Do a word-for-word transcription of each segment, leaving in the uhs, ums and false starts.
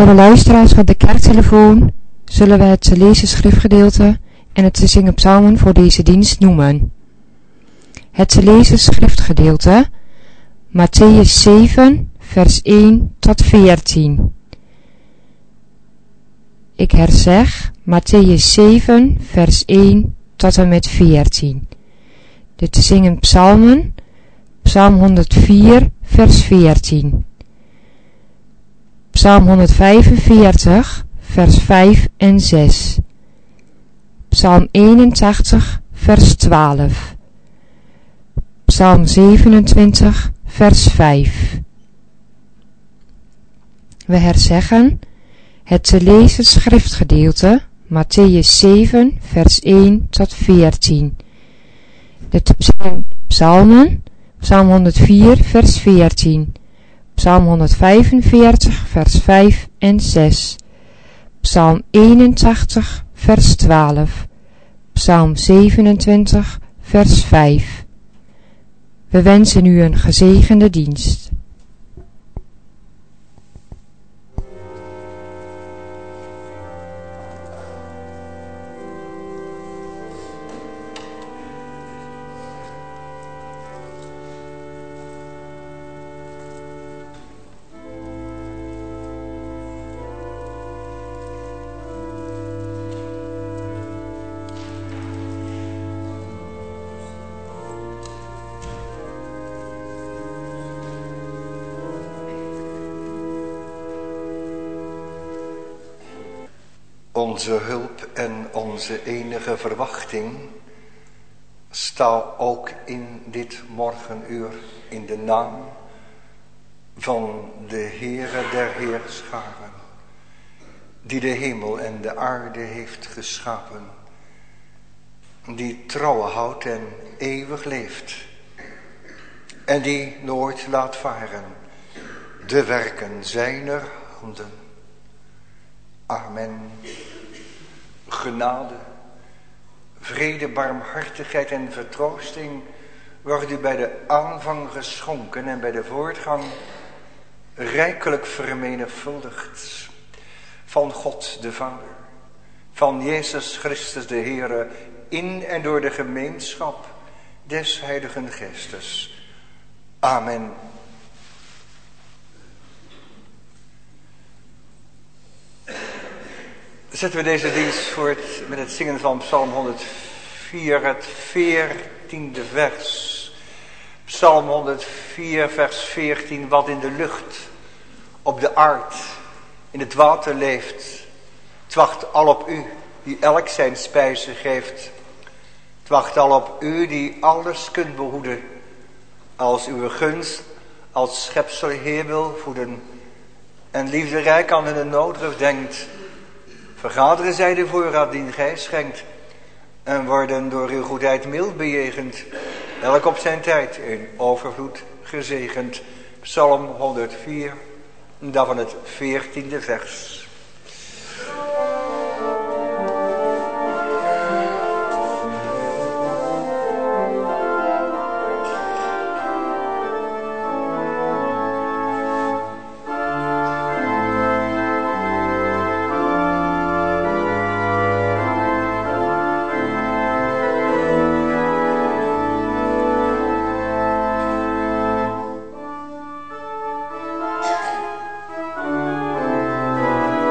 Voor de luisteraars van de kerktelefoon zullen we het te lezen schriftgedeelte en het te zingen psalmen voor deze dienst noemen. Het te lezen schriftgedeelte, Mattheüs zeven, vers één tot veertien. Ik herzeg, Mattheüs zeven, vers één tot en met veertien. De te zingen psalmen, Psalm honderdvier, vers veertien. Psalm honderdvijfenveertig, vers vijf en zes. Psalm eenentachtig, vers twaalf. Psalm zevenentwintig, vers vijf. We herzeggen het te lezen schriftgedeelte, Mattheüs zeven, vers één tot veertien. De te zingen psalmen, Psalm honderdvier, vers veertien. Psalm honderdvijfenveertig, vers vijf en zes. Psalm eenentachtig, vers twaalf. Psalm zevenentwintig, vers vijf. We wensen u een gezegende dienst. Onze hulp en onze enige verwachting sta ook in dit morgenuur in de naam van de Heere der Heerscharen, die de hemel en de aarde heeft geschapen, die trouw houdt en eeuwig leeft en die nooit laat varen de werken zijner handen. Amen. Genade, vrede, barmhartigheid en vertroosting wordt u bij de aanvang geschonken en bij de voortgang rijkelijk vermenigvuldigd. Van God de Vader, van Jezus Christus de Heere, in en door de gemeenschap des Heiligen Geestes. Amen. Zetten we deze dienst voort met het zingen van Psalm honderdvier, het veertiende vers. Psalm honderdvier, vers veertien, wat in de lucht, op de aard, in het water leeft. Het wacht al op u, die elk zijn spijze geeft. Het wacht al op u, die alles kunt behoeden. Als uw gunst, als schepsel Heer wil voeden. En liefderijk aan hun noodruf denkt. Vergaderen zij de voorraad die gij schenkt en worden door uw goedheid mild bejegend, elk op zijn tijd in overvloed gezegend. Psalm honderdvier, dan van het veertiende vers. Thank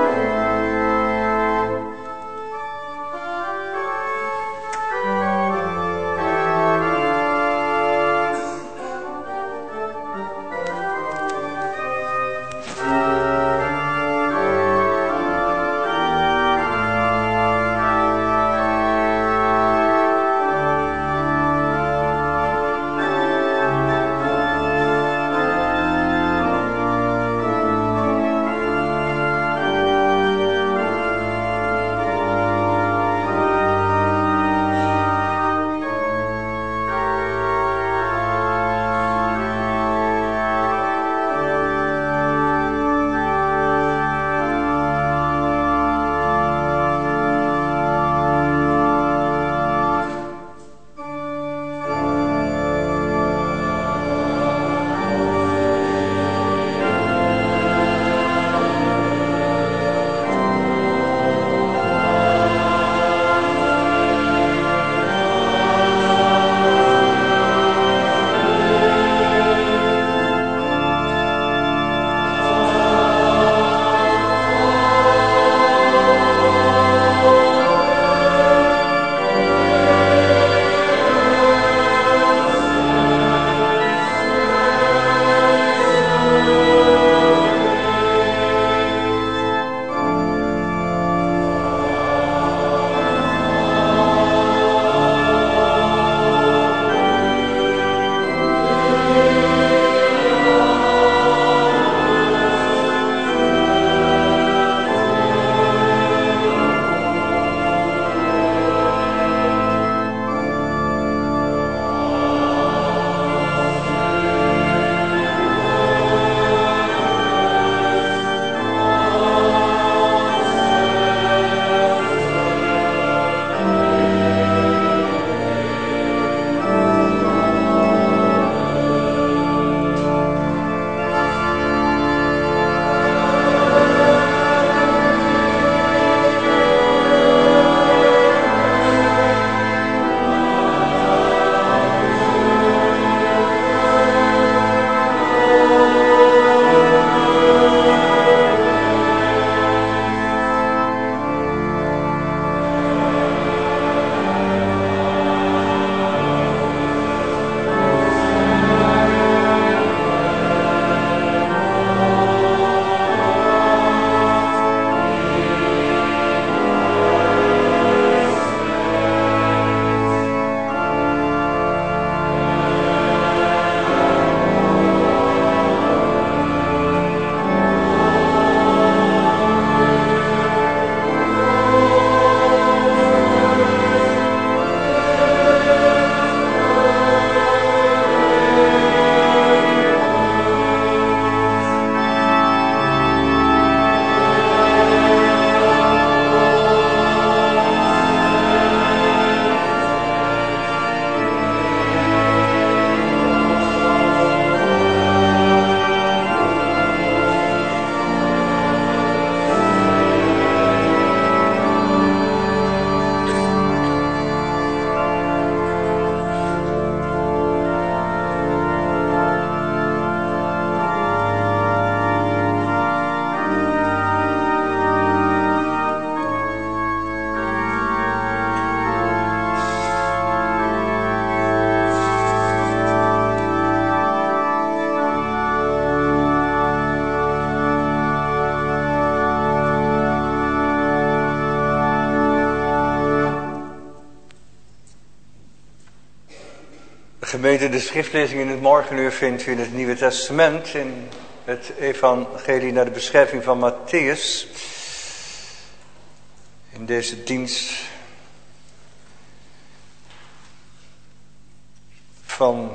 Gemeente, de schriftlezing in het morgenuur vindt u in het Nieuwe Testament, in het evangelie naar de beschrijving van Matthäus. In deze dienst van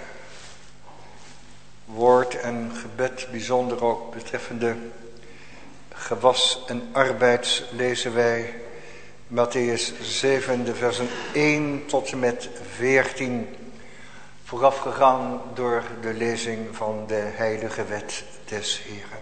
woord en gebed, bijzonder ook betreffende gewas en arbeid, lezen wij Matthäus zeven, de versen één tot en met veertien, voorafgegaan door de lezing van de heilige wet des Heeren.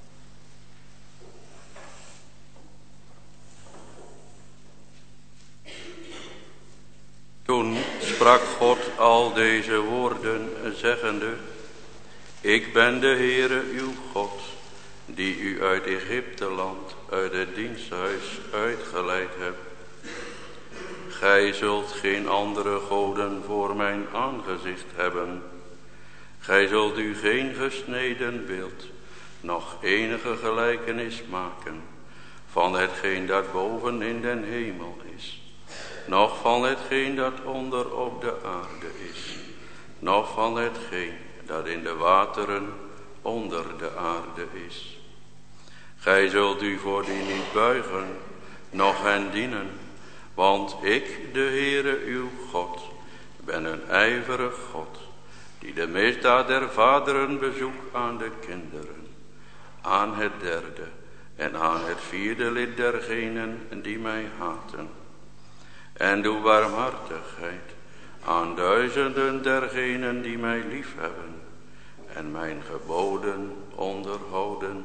Toen sprak God al deze woorden, zeggende: Ik ben de Heere uw God, die u uit Egypteland, uit het diensthuis uitgeleid heb. Gij zult geen andere goden voor mijn aangezicht hebben. Gij zult u geen gesneden beeld, noch enige gelijkenis maken van hetgeen dat boven in den hemel is, noch van hetgeen dat onder op de aarde is, noch van hetgeen dat in de wateren onder de aarde is. Gij zult u voor die niet buigen, noch hen dienen, want ik, de Heere uw God, ben een ijverig God, die de misdaad der vaderen bezoekt aan de kinderen, aan het derde en aan het vierde lid dergenen die mij haten. En doe barmhartigheid aan duizenden dergenen die mij liefhebben en mijn geboden onderhouden.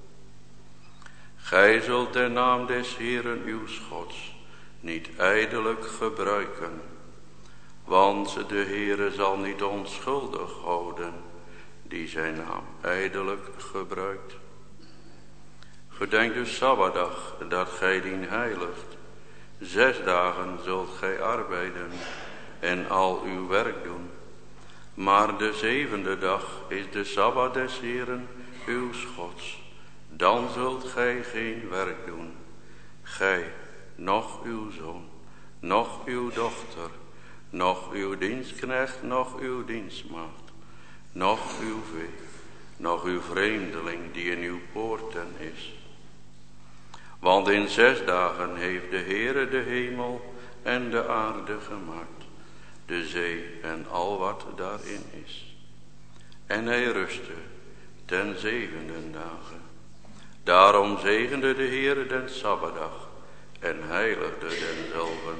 Gij zult de naam des Heeren uw Gods niet ijdelijk gebruiken, want de Heere zal niet onschuldig houden die zijn naam ijdelijk gebruikt. Gedenk de Sabbatdag dat gij dien heiligt. Zes dagen zult gij arbeiden en al uw werk doen. Maar de zevende dag is de Sabbat des Heeren uw Gods. Dan zult gij geen werk doen, gij, noch uw zoon, noch uw dochter, noch uw dienstknecht, noch uw dienstmaagd, noch uw vee, noch uw vreemdeling die in uw poorten is. Want in zes dagen heeft de Heere de hemel en de aarde gemaakt, de zee en al wat daarin is. En hij rustte ten zevende dagen. Daarom zegende de Heere den Sabbatdag en heiligde denzelven.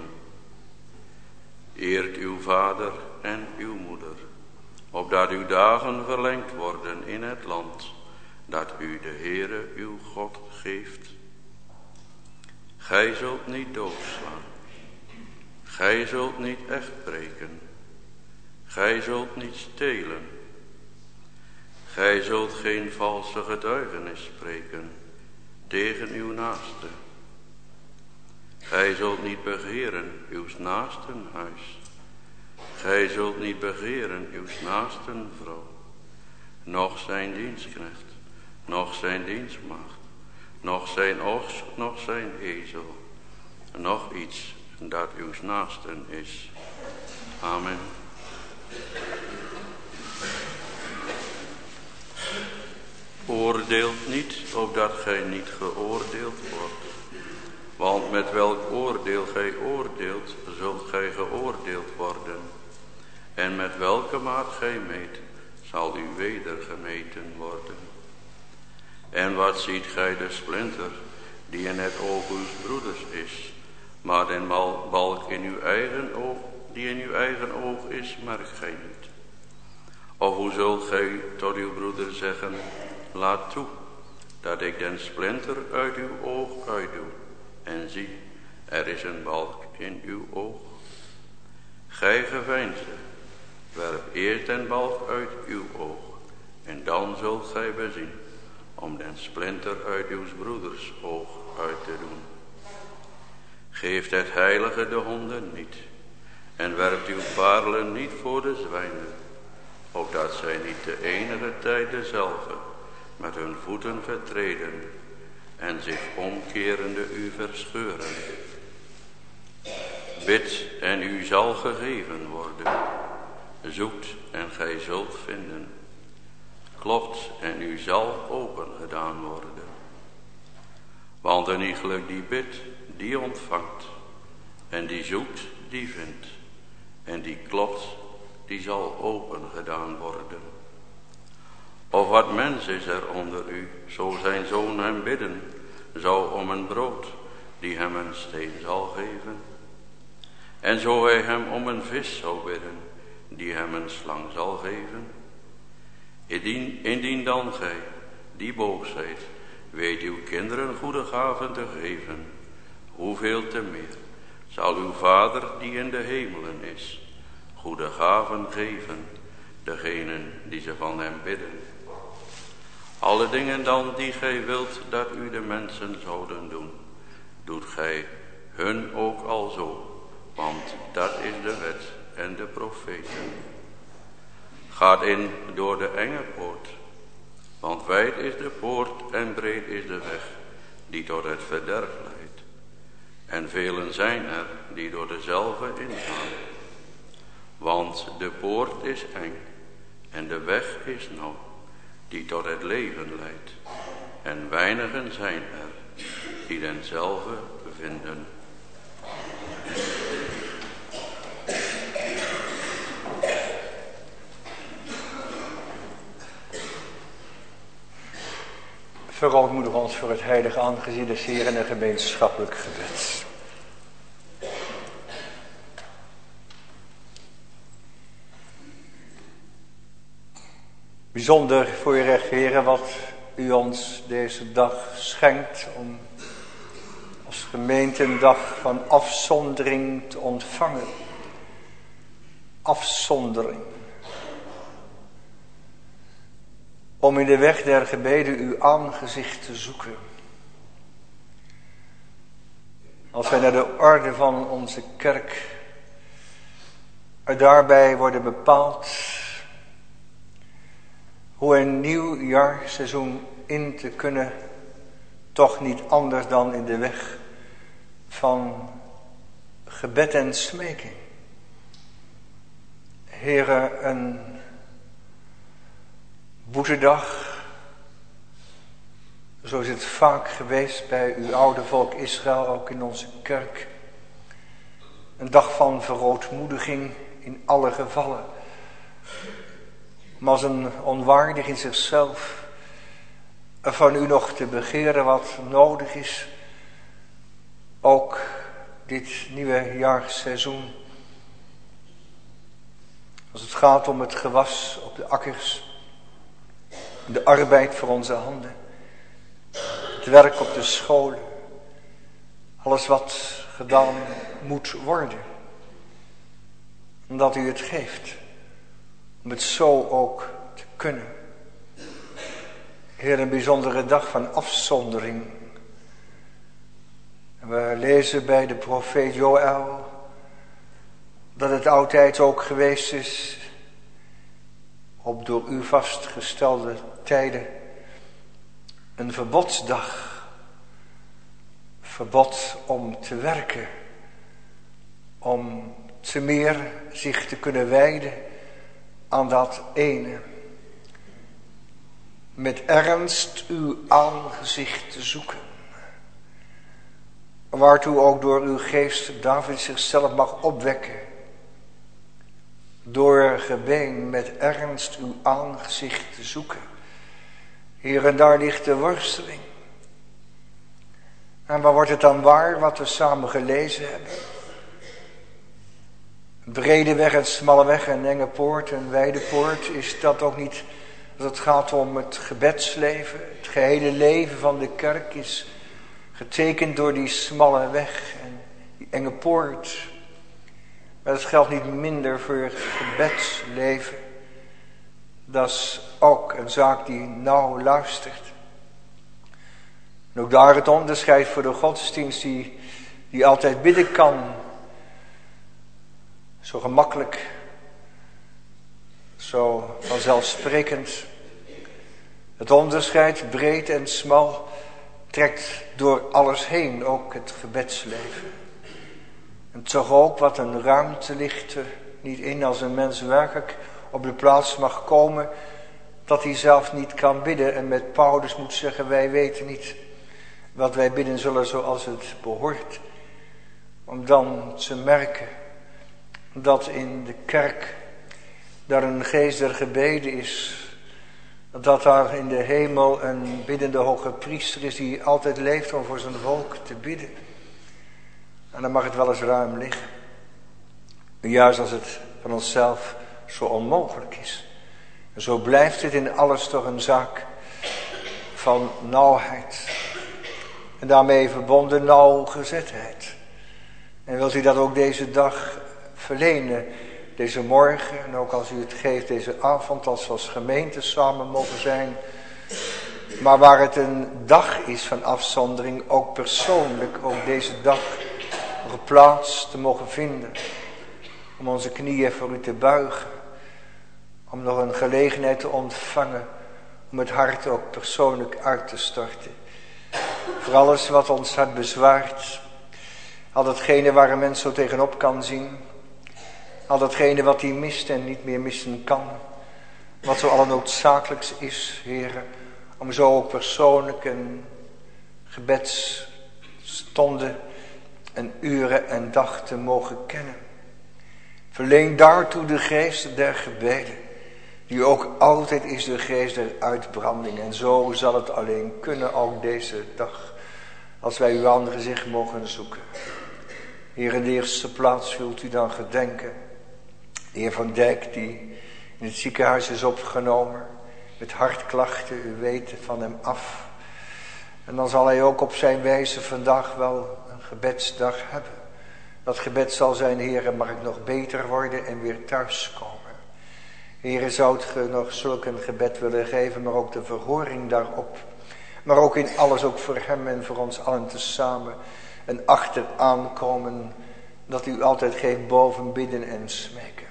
Eert uw vader en uw moeder, opdat uw dagen verlengd worden in het land dat u de Heere uw God geeft. Gij zult niet doodslaan. Gij zult niet echt breken. Gij zult niet stelen. Gij zult geen valse getuigenis spreken tegen uw naaste. Gij zult niet begeren uws naasten huis. Gij zult niet begeren uws naasten vrouw, noch zijn dienstknecht, noch zijn dienstmaagd, noch zijn oks, noch zijn ezel, noch iets dat uws naasten is. Amen. Oordeelt niet, opdat gij niet geoordeeld wordt. Want met welk oordeel gij oordeelt, zult gij geoordeeld worden. En met welke maat gij meet, zal u weder gemeten worden. En wat ziet gij de splinter, die in het oog uws broeders is, maar den balk in uw eigen oog, die in uw eigen oog is, merkt gij niet? Of hoe zult gij tot uw broeder zeggen: laat toe, dat ik den splinter uit uw oog uitdoe, en zie, er is een balk in uw oog. Gij geveinsde, werp eerst den balk uit uw oog, en dan zult gij bezien om den splinter uit uw broeders oog uit te doen. Geeft het heilige de honden niet, en werpt uw parelen niet voor de zwijnen, opdat zij niet de enige tijd dezelfde met hun voeten vertreden en zich omkerende u verscheuren. Bid en u zal gegeven worden. Zoekt en gij zult vinden. Klopt en u zal open gedaan worden. Want een iegelijk die bidt, die ontvangt. En die zoekt, die vindt. En die klopt, die zal open gedaan worden. Of wat mens is er onder u, zo zijn zoon hem bidden, zou om een brood, die hem een steen zal geven. En zo hij hem om een vis zou bidden, die hem een slang zal geven. Indien, indien dan gij, die boos zijt, weet uw kinderen goede gaven te geven, hoeveel te meer zal uw Vader die in de hemelen is, goede gaven geven, degenen die ze van hem bidden. Alle dingen dan die gij wilt dat u de mensen zouden doen, doet gij hun ook al zo, want dat is de wet en de profeten. Gaat in door de enge poort, want wijd is de poort en breed is de weg die tot het verderf leidt. En velen zijn er die door dezelfde ingaan. Want de poort is eng en de weg is nauw die tot het leven leidt. En weinigen zijn er die denzelfde vinden. Verootmoedig ons voor het heilige aangezicht des Heeren en een gemeenschappelijk gebed. Bijzonder voor je recht, Heere, wat u ons deze dag schenkt om als gemeente een dag van afzondering te ontvangen. Afzondering. Om in de weg der gebeden uw aangezicht te zoeken. Als wij naar de orde van onze kerk er daarbij worden bepaald hoe een nieuw jaarseizoen in te kunnen, toch niet anders dan in de weg van gebed en smeking. Heere, een boetedag, zo is het vaak geweest bij uw oude volk Israël, ook in onze kerk. Een dag van verootmoediging in alle gevallen. Maar als een onwaardig in zichzelf van u nog te begeren wat nodig is. Ook dit nieuwe jaarseizoen. Als het gaat om het gewas op de akkers. De arbeid voor onze handen. Het werk op de scholen. Alles wat gedaan moet worden. Omdat u het geeft. Om het zo ook te kunnen. Heer, een bijzondere dag van afzondering. En we lezen bij de profeet Joël dat het altijd ook geweest is op door u vastgestelde tijden een verbodsdag. Verbod om te werken. Om te meer zich te kunnen wijden aan dat ene. Met ernst uw aangezicht te zoeken. Waartoe ook door uw geest David zichzelf mag opwekken. Door gebeen met ernst uw aangezicht te zoeken. Hier en daar ligt de worsteling. En waar wordt het dan waar wat we samen gelezen hebben? Brede weg en smalle weg en enge poort en wijde poort. Is dat ook niet, als het gaat om het gebedsleven. Het gehele leven van de kerk is getekend door die smalle weg en die enge poort. Maar dat geldt niet minder voor het gebedsleven. Dat is ook een zaak die nauw luistert. En ook daar het onderscheid voor de godsdienst die, die altijd bidden kan. Zo gemakkelijk. Zo vanzelfsprekend. Het onderscheid breed en smal trekt door alles heen, ook het gebedsleven. En toch ook wat een ruimte ligt niet in als een mens werkelijk op de plaats mag komen dat hij zelf niet kan bidden en met Paulus moet zeggen, wij weten niet wat wij bidden zullen zoals het behoort. Om dan te merken dat in de kerk daar een geest der gebeden is. Dat daar in de hemel een biddende hoge priester is die altijd leeft om voor zijn volk te bidden. En dan mag het wel eens ruim liggen. Juist als het van onszelf zo onmogelijk is. En zo blijft het in alles toch een zaak van nauwheid. En daarmee verbonden nauwgezetheid. En wilt u dat ook deze dag verlenen, deze morgen en ook als u het geeft deze avond, als we als gemeente samen mogen zijn. Maar waar het een dag is van afzondering, ook persoonlijk, ook deze dag nog een plaats te mogen vinden. Om onze knieën voor u te buigen. Om nog een gelegenheid te ontvangen. Om het hart ook persoonlijk uit te storten. Voor alles wat ons hart bezwaart. Al datgene waar een mens zo tegenop kan zien. Al datgene wat hij mist en niet meer missen kan. Wat zo allernoodzakelijks is, heren. Om zo ook persoonlijk een gebedsstonden en uren en dag te mogen kennen. Verleen daartoe de geest der gebeden. Die ook altijd is de geest der uitbranding. En zo zal het alleen kunnen ook deze dag. Als wij uw aangezicht mogen zoeken. Heer, in de eerste plaats wilt u dan gedenken. De heer Van Dijk die in het ziekenhuis is opgenomen. Met hartklachten, u weet van hem af. En dan zal hij ook op zijn wijze vandaag wel een gebedsdag hebben. Dat gebed zal zijn, Heere, mag ik nog beter worden en weer thuiskomen. Heere, zou u nog zulk een gebed willen geven, maar ook de verhoring daarop. Maar ook in alles, ook voor hem en voor ons allen tezamen. En achteraan komen, dat u altijd geeft boven bidden en smeken.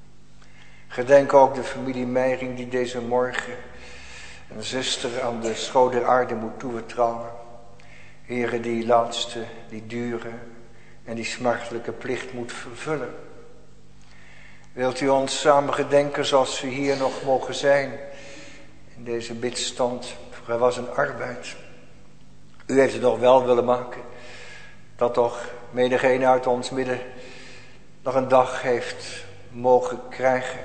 Gedenk ook de familie Meiring die deze morgen een zuster aan de schoot der aarde moet toevertrouwen. Heere, die laatste, die dure en die smartelijke plicht moet vervullen. Wilt u ons samen gedenken zoals we hier nog mogen zijn. In deze bidstand, voor er was een arbeid. U heeft het nog wel willen maken. Dat toch menigeen uit ons midden nog een dag heeft mogen krijgen.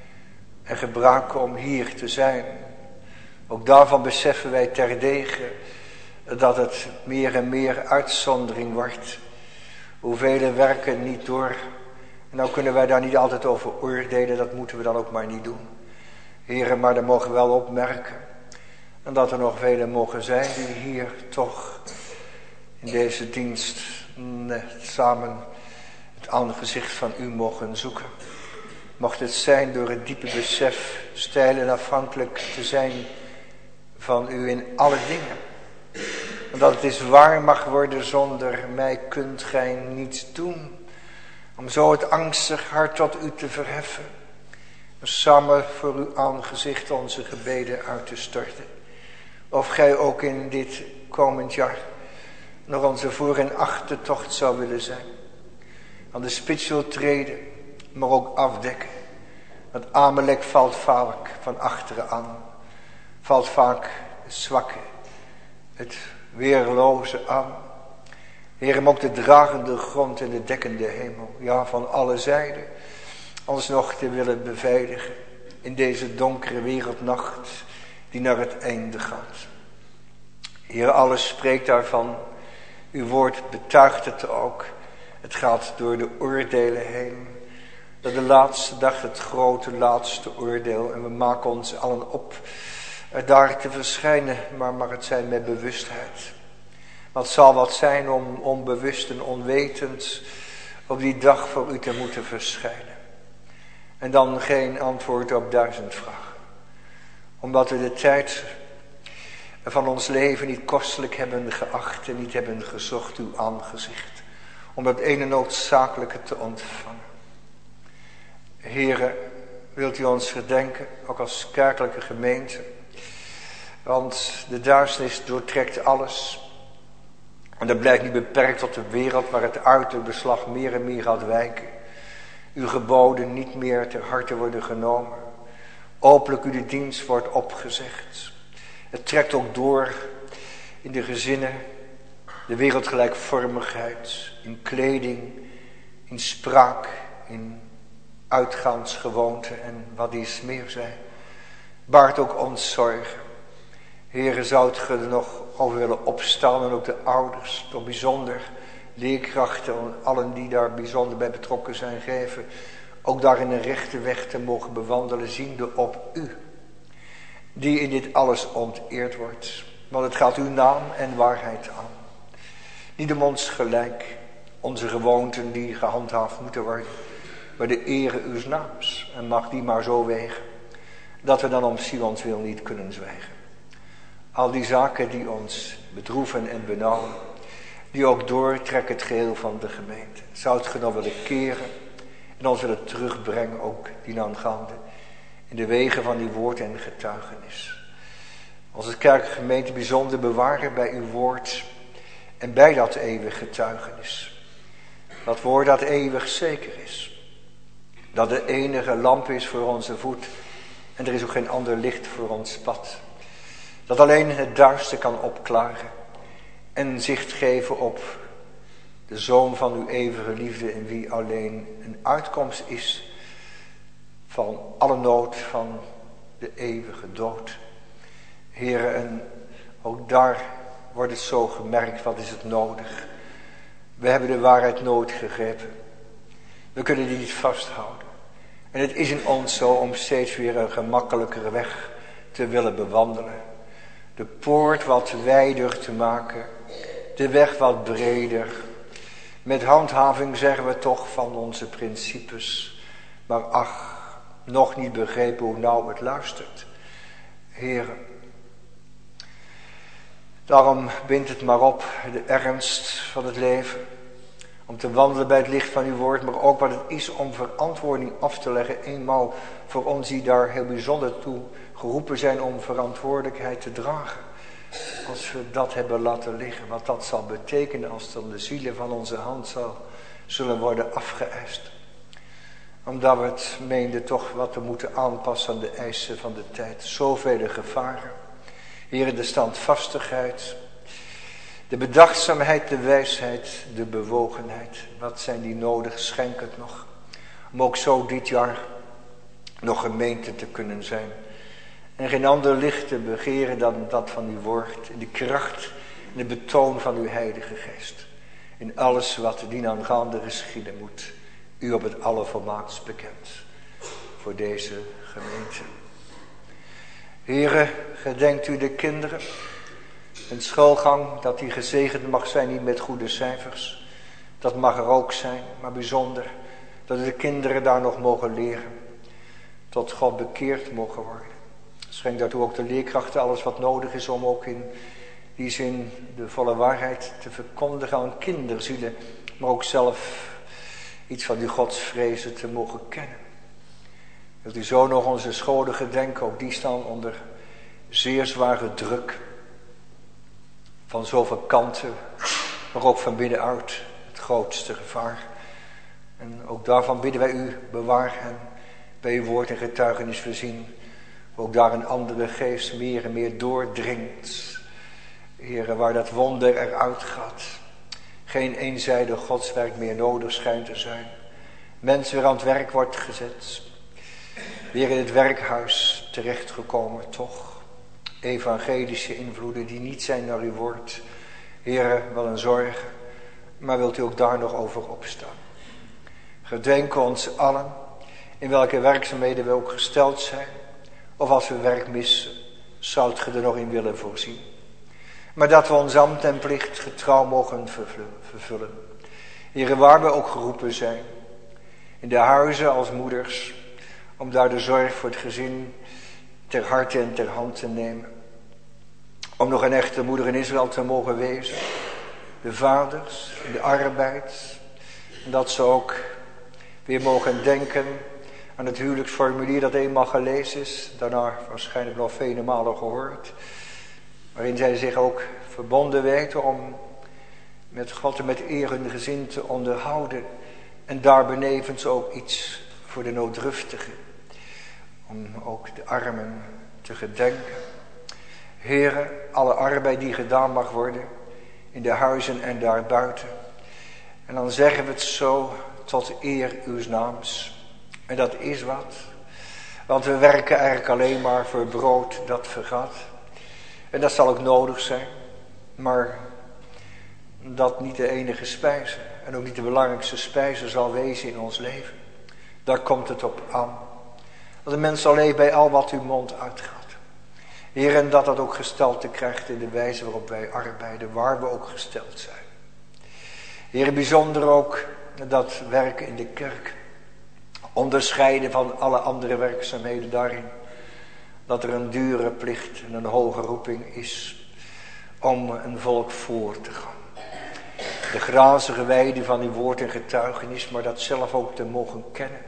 En gebruiken om hier te zijn. Ook daarvan beseffen wij terdege dat het meer en meer uitzondering wordt. Hoeveel werken niet door. En nou kunnen wij daar niet altijd over oordelen. Dat moeten we dan ook maar niet doen. Heren, maar dan mogen we wel opmerken. En dat er nog velen mogen zijn die hier toch in deze dienst net samen het aangezicht van u mogen zoeken. Mocht het zijn door het diepe besef stijl en afhankelijk te zijn van u in alle dingen. En dat het is waar mag worden, zonder mij kunt gij niets doen. Om zo het angstig hart tot u te verheffen. En samen voor uw aangezicht onze gebeden uit te storten. Of gij ook in dit komend jaar nog onze voor- en achtertocht zou willen zijn. Aan de spits wil treden, maar ook afdekken. Want Amalek valt vaak van achteren aan. Valt vaak het zwakke, het weerloze aan. Heer, hem ook de dragende grond en de dekkende hemel. Ja, van alle zijden. Ons nog te willen beveiligen. In deze donkere wereldnacht die naar het einde gaat. Heer, alles spreekt daarvan. Uw woord betuigt het ook. Het gaat door de oordelen heen. Dat de laatste dag het grote laatste oordeel. En we maken ons allen op er daar te verschijnen. Maar mag het zijn met bewustheid. Maar het zal wat zijn om onbewust en onwetend op die dag voor u te moeten verschijnen. En dan geen antwoord op duizend vragen. Omdat we de tijd van ons leven niet kostelijk hebben geacht en niet hebben gezocht uw aangezicht. Om dat ene noodzakelijke te ontvangen. Here, wilt u ons gedenken, ook als kerkelijke gemeente. Want de duisternis doortrekt alles. En dat blijft niet beperkt tot de wereld, maar het uiterbeslag meer en meer gaat wijken. uw geboden niet meer ter harte worden genomen. Openlijk u de dienst wordt opgezegd. Het trekt ook door in de gezinnen, de wereldgelijkvormigheid, in kleding, in spraak, in uitgaansgewoonten en wat iets meer zijn. Baart ook ons zorgen. Heere, zou het er nog over willen opstaan en ook de ouders, toch bijzonder leerkrachten en allen die daar bijzonder bij betrokken zijn geven, ook daar in een rechte weg te mogen bewandelen, ziende op u, die in dit alles onteerd wordt. Want het gaat uw naam en waarheid aan. Niet om ons gelijk, onze gewoonten die gehandhaafd moeten worden, maar de ere uws naams. En mag die maar zo wegen, dat we dan om Simons wil niet kunnen zwijgen. Al die zaken die ons bedroeven en benauwen, die ook doortrekken het geheel van de gemeente. Zou het genoeg willen keren en ons willen terugbrengen, ook dienaangaande, in de wegen van uw woord en getuigenis. Onze kerkgemeente bijzonder bewaren bij uw woord en bij dat eeuwig getuigenis. Dat woord dat eeuwig zeker is. Dat de enige lamp is voor onze voet en er is ook geen ander licht voor ons pad. Dat alleen het duister kan opklaren en zicht geven op de Zoon van uw eeuwige liefde, in wie alleen een uitkomst is van alle nood, van de eeuwige dood. Heere, en ook daar wordt het zo gemerkt, wat is het nodig? We hebben de waarheid nooit gegrepen. We kunnen die niet vasthouden. En het is in ons zo om steeds weer een gemakkelijkere weg te willen bewandelen. De poort wat wijder te maken. De weg wat breder. Met handhaving zeggen we toch van onze principes. Maar ach, nog niet begrepen hoe nauw het luistert. Heren. Daarom bindt het maar op de ernst van het leven. Om te wandelen bij het licht van uw woord. Maar ook wat het is om verantwoording af te leggen. Eenmaal voor ons die daar heel bijzonder toe geroepen zijn om verantwoordelijkheid te dragen. Als we dat hebben laten liggen. Wat dat zal betekenen als dan de zielen van onze hand zal, zullen worden afgeëist. Omdat we het meenden toch wat te moeten aanpassen aan de eisen van de tijd. Zoveel gevaren. Heere, de standvastigheid, de bedachtzaamheid, de wijsheid, de bewogenheid. Wat zijn die nodig? Schenk het nog. Om ook zo dit jaar nog gemeente te kunnen zijn. En geen ander licht te begeren dan dat van uw woord. In de kracht en de betoon van uw heilige geest. In alles wat dienaangaande geschieden moet. U op het allervolmaakst bekend. Voor deze gemeente. Heere, gedenkt u de kinderen. Een schoolgang, dat die gezegend mag zijn, niet met goede cijfers. Dat mag er ook zijn, maar bijzonder. Dat de kinderen daar nog mogen leren. Tot God bekeerd mogen worden. Schenk daartoe ook de leerkrachten, alles wat nodig is om ook in die zin de volle waarheid te verkondigen aan kinderzielen. Maar ook zelf iets van die godsvrezen te mogen kennen. Wilt u zo nog onze scholen gedenken, ook die staan onder zeer zware druk. Van zoveel kanten, maar ook van binnenuit het grootste gevaar. En ook daarvan bidden wij u, bewaar hen, bij uw woord en getuigenis voorzien. Ook daar een andere geest meer en meer doordringt. Heere, waar dat wonder eruit gaat. Geen eenzijdig godswerk meer nodig schijnt te zijn. Mens weer aan het werk wordt gezet. Weer in het werkhuis terechtgekomen, toch. Evangelische invloeden die niet zijn naar uw woord. Heere, wel een zorg. Maar wilt u ook daar nog over opstaan. Gedenk ons allen. In welke werkzaamheden we ook gesteld zijn. Of als we werk missen. Zou het er nog in willen voorzien. Maar dat we ons ambt en plicht getrouw mogen vervullen. Heere, waar we ook geroepen zijn. In de huizen als moeders. Om daar de zorg voor het gezin ter harte en ter hand te nemen. Om nog een echte moeder in Israël te mogen wezen. De vaders, in de arbeid. En dat ze ook weer mogen denken aan het huwelijksformulier dat eenmaal gelezen is. Daarna waarschijnlijk nog vele malen gehoord. Waarin zij zich ook verbonden weten om met God en met eer hun gezin te onderhouden. En daar benevens ook iets voor de nooddruftigen. Om ook de armen te gedenken. Heere, alle arbeid die gedaan mag worden. In de huizen en daarbuiten. En dan zeggen we het zo tot eer uws naams. En dat is wat. Want we werken eigenlijk alleen maar voor brood dat vergaat. En dat zal ook nodig zijn. Maar dat niet de enige spijze. En ook niet de belangrijkste spijze zal wezen in ons leven. Daar komt het op aan. Dat de mens zal leven bij al wat uw mond uitgaat. Heer, en dat dat ook gestalte krijgt in de wijze waarop wij arbeiden. Waar we ook gesteld zijn. Heer, bijzonder ook dat werken in de kerk. Onderscheiden van alle andere werkzaamheden daarin. Dat er een dure plicht en een hoge roeping is. Om een volk voor te gaan. De grazige weide van uw woord en getuigenis. Maar dat zelf ook te mogen kennen.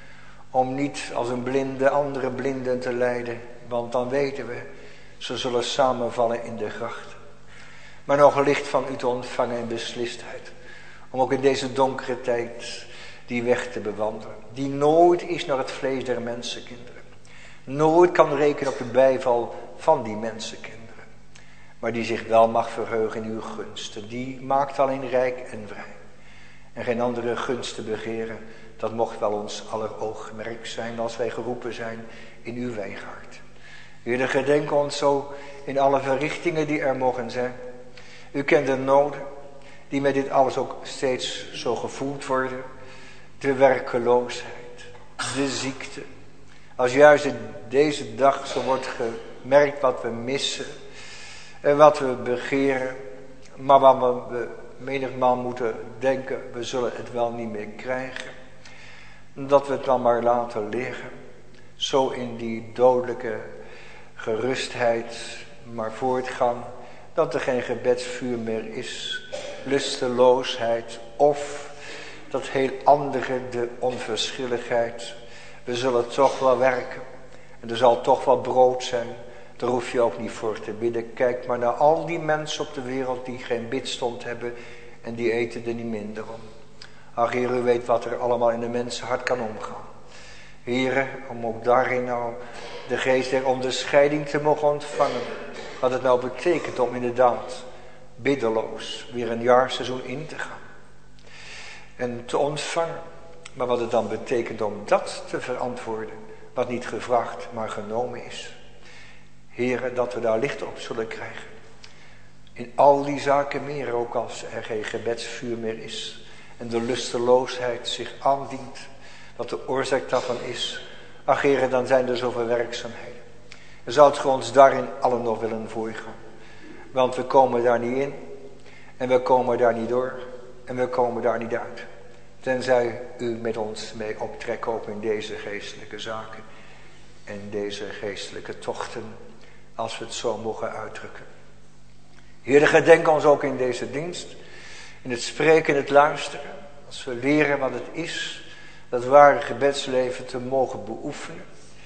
Om niet als een blinde andere blinden te leiden. Want dan weten we. Ze zullen samenvallen in de gracht. Maar nog een licht van u te ontvangen in beslistheid. Om ook in deze donkere tijd die weg te bewandelen. Die nooit is naar het vlees der mensenkinderen. Nooit kan rekenen op de bijval van die mensenkinderen. Maar die zich wel mag verheugen in uw gunsten. Die maakt alleen rijk en vrij. En geen andere gunsten begeren. Dat mocht wel ons aller oogmerk zijn als wij geroepen zijn in uw wijngaard. Heer, gedenk ons zo in alle verrichtingen die er mogen zijn. U kent de noden die met dit alles ook steeds zo gevoeld worden. De werkeloosheid, de ziekte. Als juist deze dag zo wordt gemerkt wat we missen en wat we begeren. Maar waar we menigmaal moeten denken, we zullen het wel niet meer krijgen. Dat we het dan maar laten liggen. Zo in die dodelijke gerustheid maar voortgaan. Dat er geen gebedsvuur meer is. Lusteloosheid of dat heel andere, de onverschilligheid. We zullen toch wel werken. En er zal toch wel brood zijn. Daar hoef je ook niet voor te bidden. Kijk maar naar al die mensen op de wereld die geen bidstond hebben. En die eten er niet minder om. Ach, Heer, u weet wat er allemaal in de mensenhart kan omgaan. Heer, om ook daarin nou de geest der onderscheiding te mogen ontvangen. Wat het nou betekent om inderdaad biddeloos weer een jaarseizoen in te gaan. En te ontvangen. Maar wat het dan betekent om dat te verantwoorden. Wat niet gevraagd, maar genomen is. Heer, dat we daar licht op zullen krijgen. In al die zaken meer, ook als er geen gebedsvuur meer is. En de lusteloosheid zich aandient. Wat de oorzaak daarvan is. Ach, Heer, dan zijn er zoveel werkzaamheden. En zou het voor ons daarin allen nog willen voorgaan. Want we komen daar niet in. En we komen daar niet door. En we komen daar niet uit. Tenzij u met ons mee optrekt ook in deze geestelijke zaken. En deze geestelijke tochten. Als we het zo mogen uitdrukken. Heer, gedenk ons ook in deze dienst. In het spreken en het luisteren. Als we leren wat het is. Dat ware gebedsleven te mogen beoefenen.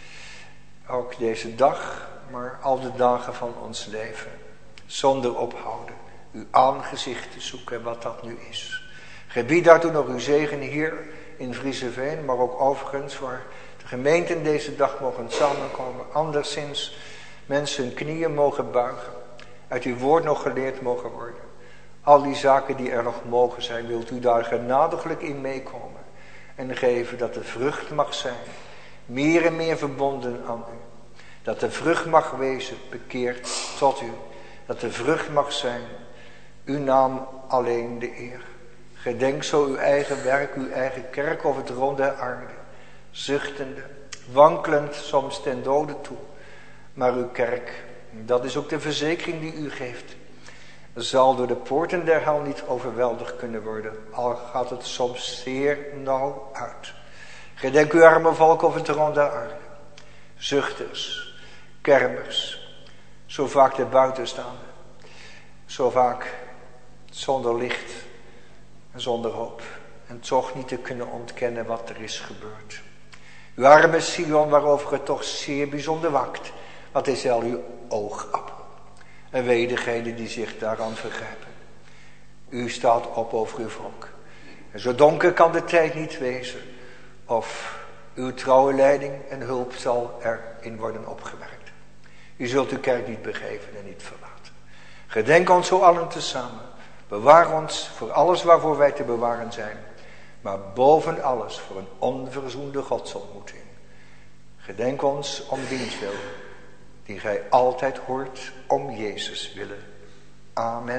Ook deze dag. Maar al de dagen van ons leven. Zonder ophouden. Uw aangezicht te zoeken wat dat nu is. Gebied daartoe nog uw zegen hier in Vriezeveen. Maar ook overigens waar de gemeenten deze dag mogen samenkomen. Anderszins mensen hun knieën mogen buigen. Uit uw woord nog geleerd mogen worden. Al die zaken die er nog mogen zijn. Wilt u daar genadiglijk in meekomen. En geven dat de vrucht mag zijn. Meer en meer verbonden aan u. Dat de vrucht mag wezen bekeerd tot u. Dat de vrucht mag zijn. Uw naam alleen de eer. Gedenk zo uw eigen werk, uw eigen kerk of het rond der aarde. Zuchtende, wankelend soms ten dode toe. Maar uw kerk, dat is ook de verzekering die u geeft. Zal door de poorten der hel niet overweldigd kunnen worden. Al gaat het soms zeer nauw uit. Gedenk uw arme volk of het rond der aarde. Zuchters, kermers, zo vaak de buitenstaande. Zo vaak zonder licht en zonder hoop. En toch niet te kunnen ontkennen wat er is gebeurd. Uw arme Sion, waarover het toch zeer bijzonder wakt. Wat is al uw oogappel. En wee degene die zich daaraan vergrijpen. U staat op over uw volk. En zo donker kan de tijd niet wezen of uw trouwe leiding en hulp zal erin worden opgemerkt. U zult uw kerk niet begeven en niet verlaten. Gedenk ons zo allen tezamen. Bewaar ons voor alles waarvoor wij te bewaren zijn. Maar boven alles voor een onverzoende godsontmoeting. Gedenk ons om diens wil, die gij altijd hoort om Jezus willen. Amen.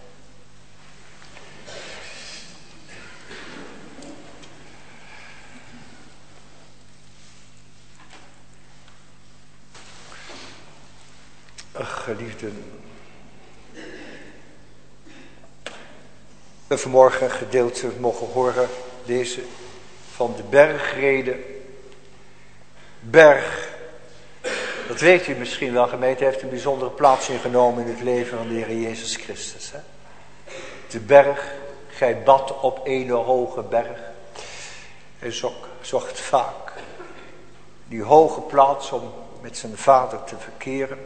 Ach, geliefden. We vanmorgen een gedeelte mogen horen, deze van de bergrede. Berg, dat weet u misschien wel, gemeente, heeft een bijzondere plaats ingenomen in het leven van de Heer Jezus Christus. Hè? De berg, gij bad op een hoge berg. Hij zocht, zocht vaak die hoge plaats om met zijn vader te verkeren.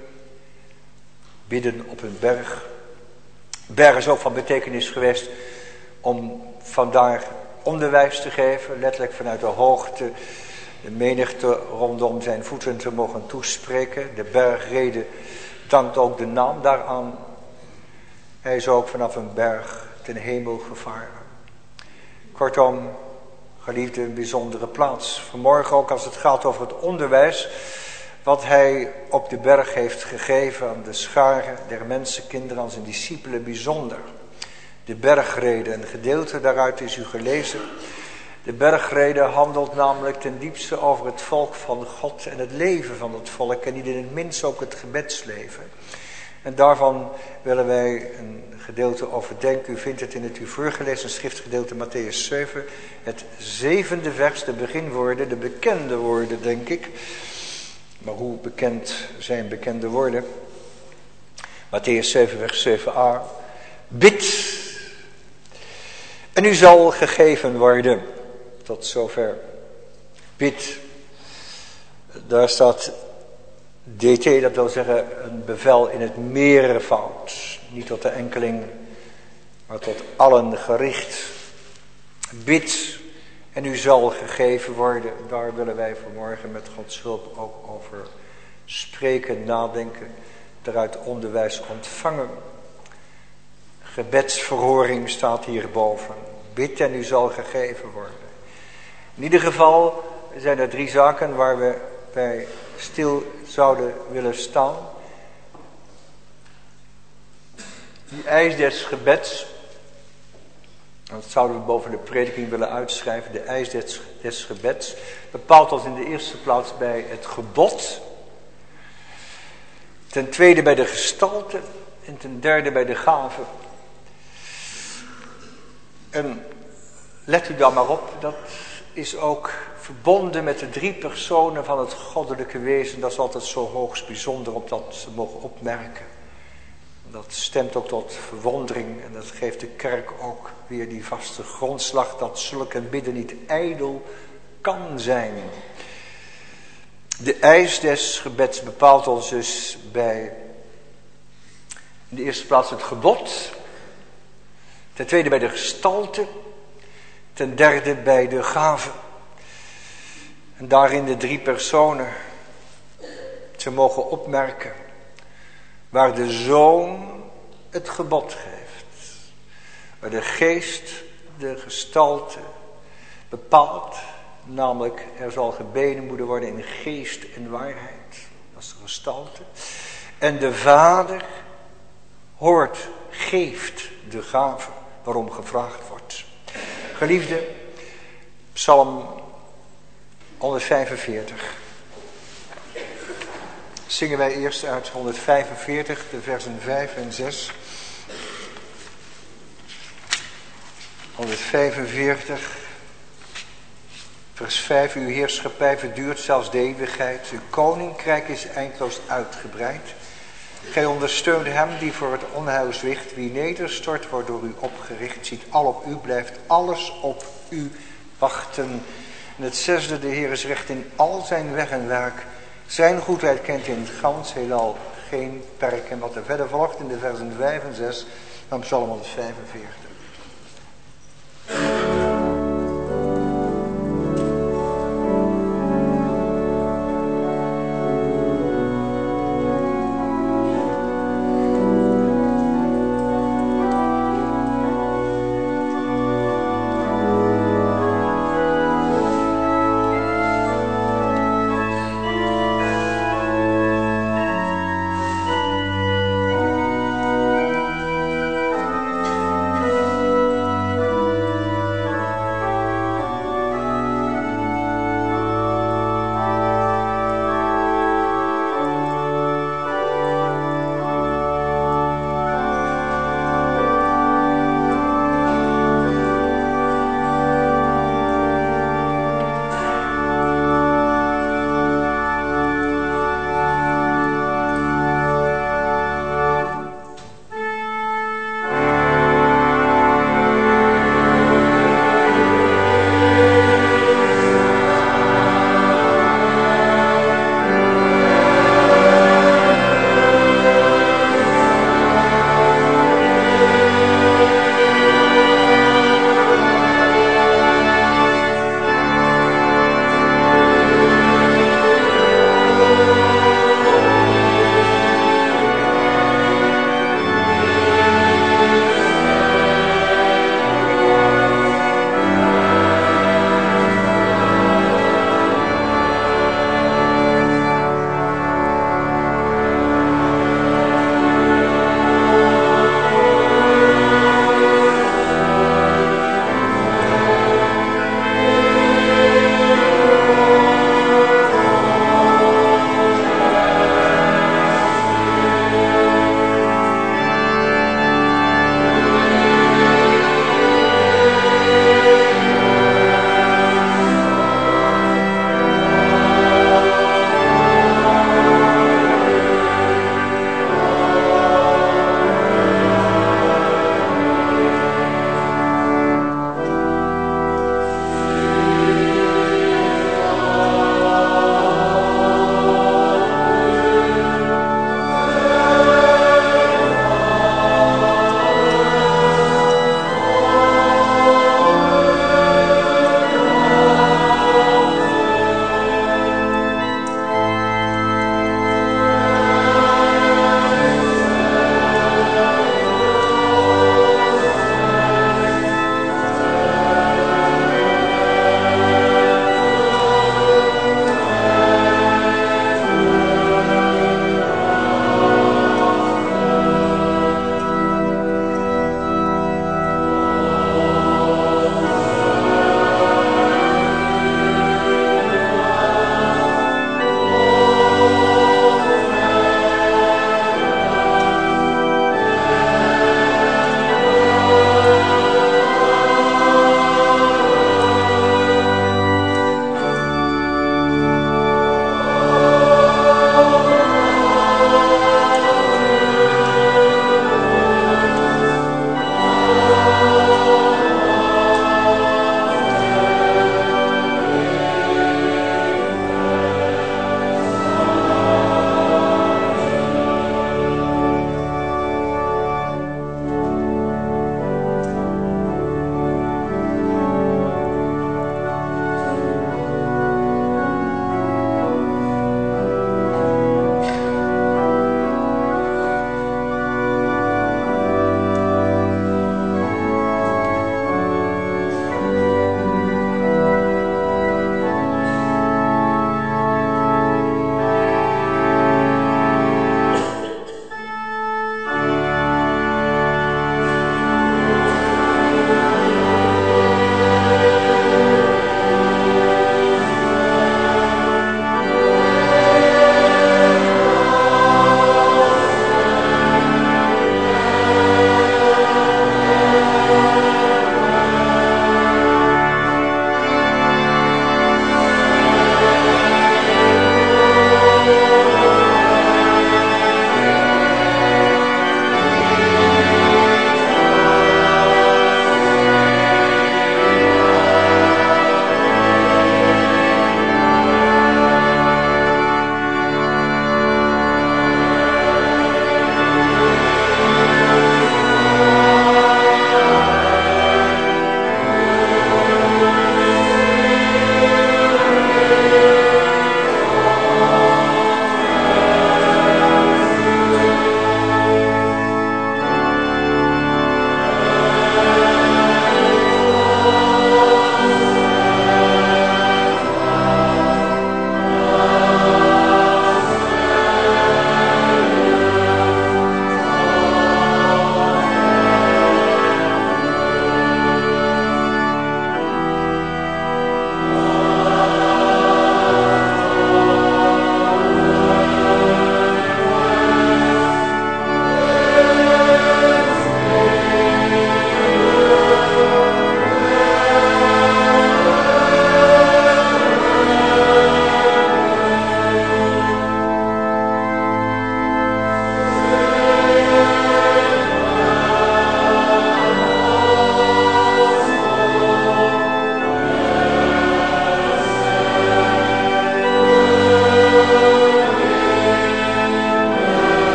Bidden op een berg. Berg is ook van betekenis geweest om vandaar onderwijs te geven, letterlijk vanuit de hoogte de menigte rondom zijn voeten te mogen toespreken. De bergrede dankt ook de naam daaraan. Hij is ook vanaf een berg ten hemel gevaren. Kortom, geliefde, een bijzondere plaats. Vanmorgen ook als het gaat over het onderwijs wat hij op de berg heeft gegeven aan de schare der mensenkinderen, aan zijn discipelen bijzonder. De bergrede, een gedeelte daaruit is u gelezen. De bergrede handelt namelijk ten diepste over het volk van God en het leven van het volk en niet in het minst ook het gebedsleven. En daarvan willen wij een gedeelte overdenken. U vindt het in het u voorgelezen schriftgedeelte Mattheüs zeven, het zevende vers, de beginwoorden, de bekende woorden denk ik. Maar hoe bekend zijn bekende woorden? Mattheüs zeven vers zeven a. Bid en u zal gegeven worden. Tot zover. Bid. Daar staat D T, dat wil zeggen een bevel in het meervoud. Niet tot de enkeling, maar tot allen gericht. Bid en u zal gegeven worden. Daar willen wij vanmorgen met Gods hulp ook over spreken, nadenken. Daaruit onderwijs ontvangen. Gebedsverhoring staat hierboven. Bid en u zal gegeven worden. In ieder geval zijn er drie zaken waar we bij stil zouden willen staan. Die eis des gebeds. Dat zouden we boven de prediking willen uitschrijven. De eis des, des gebeds bepaalt ons in de eerste plaats bij het gebod. Ten tweede bij de gestalte. En ten derde bij de gave. En let u dan maar op, dat is ook verbonden met de drie personen van het goddelijke wezen. Dat is altijd zo hoogst bijzonder om dat te mogen opmerken. Dat stemt ook tot verwondering en dat geeft de kerk ook weer die vaste grondslag dat zulk een bidden niet ijdel kan zijn. De eis des gebeds bepaalt ons dus bij in de eerste plaats het gebod. Ten tweede bij de gestalte. Ten derde bij de gave. En daarin de drie personen te mogen opmerken. Waar de Zoon het gebod geeft. Waar de geest de gestalte bepaalt. Namelijk er zal gebeden moeten worden in geest en waarheid. Dat is de gestalte. En de Vader hoort, geeft de gave waarom gevraagd wordt. Geliefde, Psalm honderdvijfenveertig. Zingen wij eerst uit honderdvijfenveertig, de versen vijf en zes. honderdvijfenveertig, vers vijf. Uw heerschappij verduurt zelfs de eeuwigheid. Uw koninkrijk is eindeloos uitgebreid. Gij ondersteunt hem die voor het onheil zwicht. Wie nederstort wordt door u opgericht. Ziet al op u, blijft alles op u wachten. En het zesde, de Heer is recht in al zijn weg en werk. Zijn goedheid kent in het gans heelal geen perk. En wat er verder volgt in de versen vijf en zes van Psalm honderdvijfenveertig.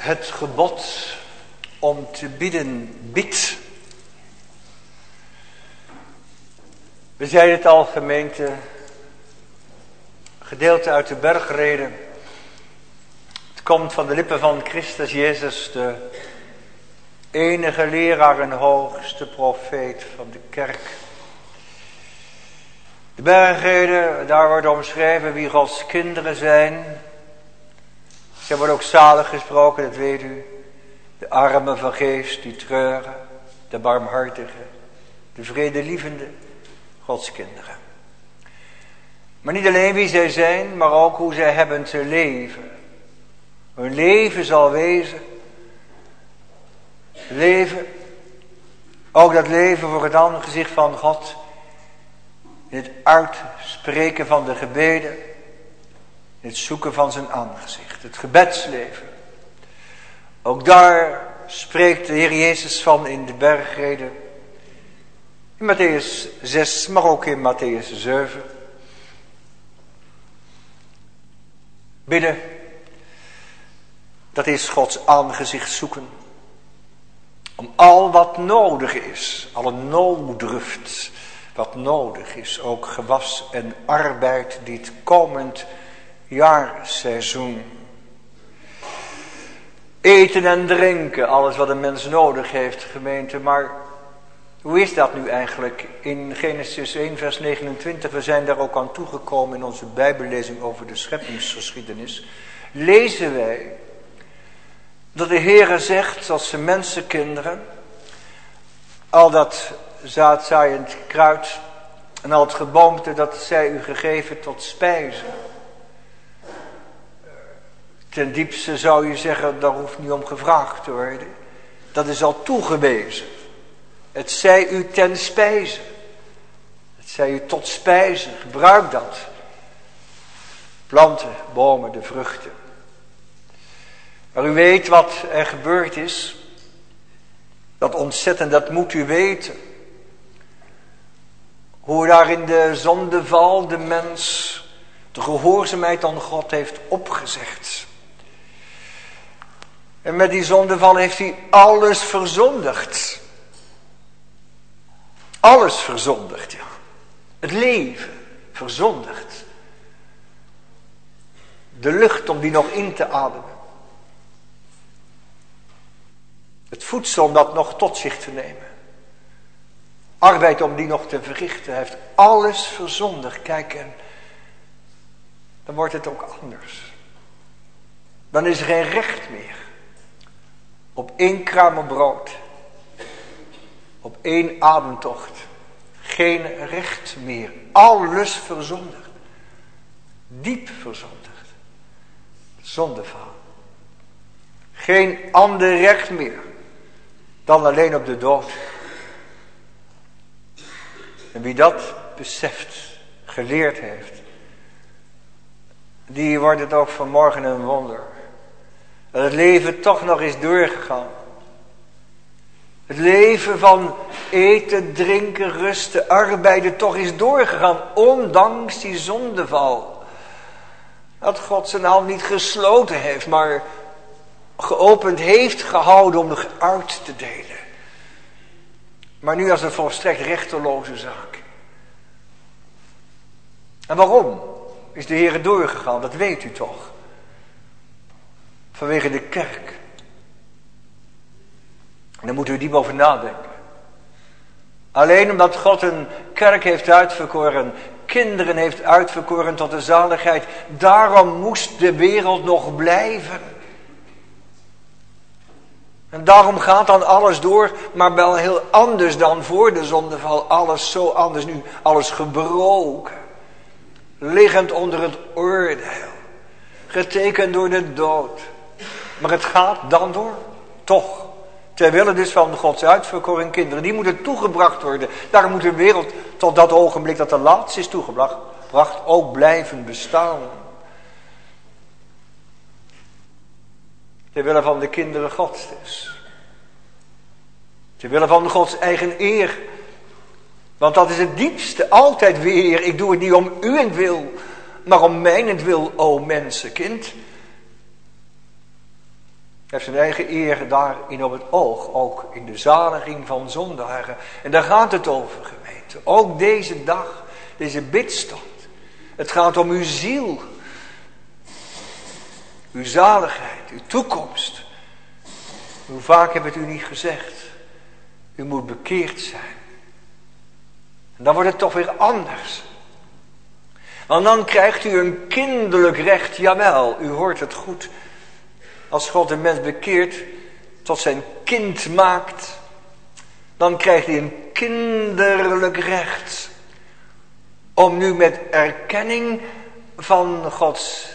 Het gebod om te bidden biedt. We zeiden het al, gemeente, gedeelte uit de bergrede. Het komt van de lippen van Christus Jezus, de enige leraar en hoogste profeet van de kerk. De bergrede, daar wordt omschreven wie Gods kinderen zijn. Ze worden ook zalig gesproken, dat weet u. De armen van geest die treuren, de barmhartigen, de vredelievende, Gods kinderen. Maar niet alleen wie zij zijn, maar ook hoe zij hebben te leven. Hun leven zal wezen. Leven, ook dat leven voor het aangezicht van God. In het uitspreken van de gebeden. In het zoeken van zijn aangezicht. Het gebedsleven. Ook daar spreekt de Heer Jezus van in de bergrede. In Matthäus zes, maar ook in Matthäus zeven. Bidden, dat is Gods aangezicht zoeken. Om al wat nodig is, alle nooddruft wat nodig is, ook gewas en arbeid dit komend jaarseizoen. Eten en drinken, alles wat een mens nodig heeft, gemeente, maar hoe is dat nu eigenlijk? In Genesis één vers negenentwintig, we zijn daar ook aan toegekomen in onze bijbellezing over de scheppingsgeschiedenis, lezen wij dat de Heere zegt, als de mensenkinderen, al dat zaadzaaiend kruid en al het geboomte, dat zij u gegeven tot spijze. Ten diepste zou je zeggen, daar hoeft niet om gevraagd te worden. Dat is al toegewezen. Het zij u ten spijze. Het zij u tot spijze. Gebruik dat. Planten, bomen, de vruchten. Maar u weet wat er gebeurd is. Dat ontzettend, dat moet u weten. Hoe daar in de zondeval de mens de gehoorzaamheid aan God heeft opgezegd. En met die zondeval heeft hij alles verzondigd. Alles verzondigd, ja. Het leven verzondigd. De lucht om die nog in te ademen. Het voedsel om dat nog tot zich te nemen. Arbeid om die nog te verrichten. Hij heeft alles verzondigd. Kijk, en dan wordt het ook anders. Dan is er geen recht meer. Op één kruimel brood. Op één ademtocht. Geen recht meer. Alles verzondigd. Diep verzondigd. Zondeval. Geen ander recht meer. Dan alleen op de dood. En wie dat beseft, geleerd heeft, die wordt het ook vanmorgen een wonder. Dat het leven toch nog is doorgegaan. Het leven van eten, drinken, rusten, arbeiden toch is doorgegaan. Ondanks die zondeval. Dat God zijn hand niet gesloten heeft, maar geopend heeft gehouden om nog uit te delen. Maar nu als een volstrekt rechteloze zaak. En waarom is de Heer doorgegaan? Dat weet u toch. Vanwege de kerk. En daar moet u diep over nadenken. Alleen omdat God een kerk heeft uitverkoren, kinderen heeft uitverkoren tot de zaligheid. Daarom moest de wereld nog blijven. En daarom gaat dan alles door, maar wel heel anders dan voor de zondeval. Alles zo anders nu, alles gebroken. Liggend onder het oordeel. Getekend door de dood. Maar het gaat dan door, toch. Terwille dus van Gods uitverkoren kinderen, die moeten toegebracht worden. Daarom moet de wereld tot dat ogenblik dat de laatste is toegebracht, ook blijven bestaan. Terwille van de kinderen Gods dus. Terwille van Gods eigen eer. Want dat is het diepste, altijd weer. Ik doe het niet om uwentwil, maar om mijnentwil, o mensenkind. heeft zijn eigen eer daarin op het oog. Ook in de zaliging van zondaren. En daar gaat het over, gemeente. Ook deze dag, deze bidstond. Het gaat om uw ziel. Uw zaligheid, uw toekomst. Hoe vaak heb ik het u niet gezegd? U moet bekeerd zijn. En dan wordt het toch weer anders. Want dan krijgt u een kinderlijk recht, jawel, u hoort het goed. Als God een mens bekeert, tot zijn kind maakt, dan krijgt hij een kinderlijk recht. Om nu met erkenning van Gods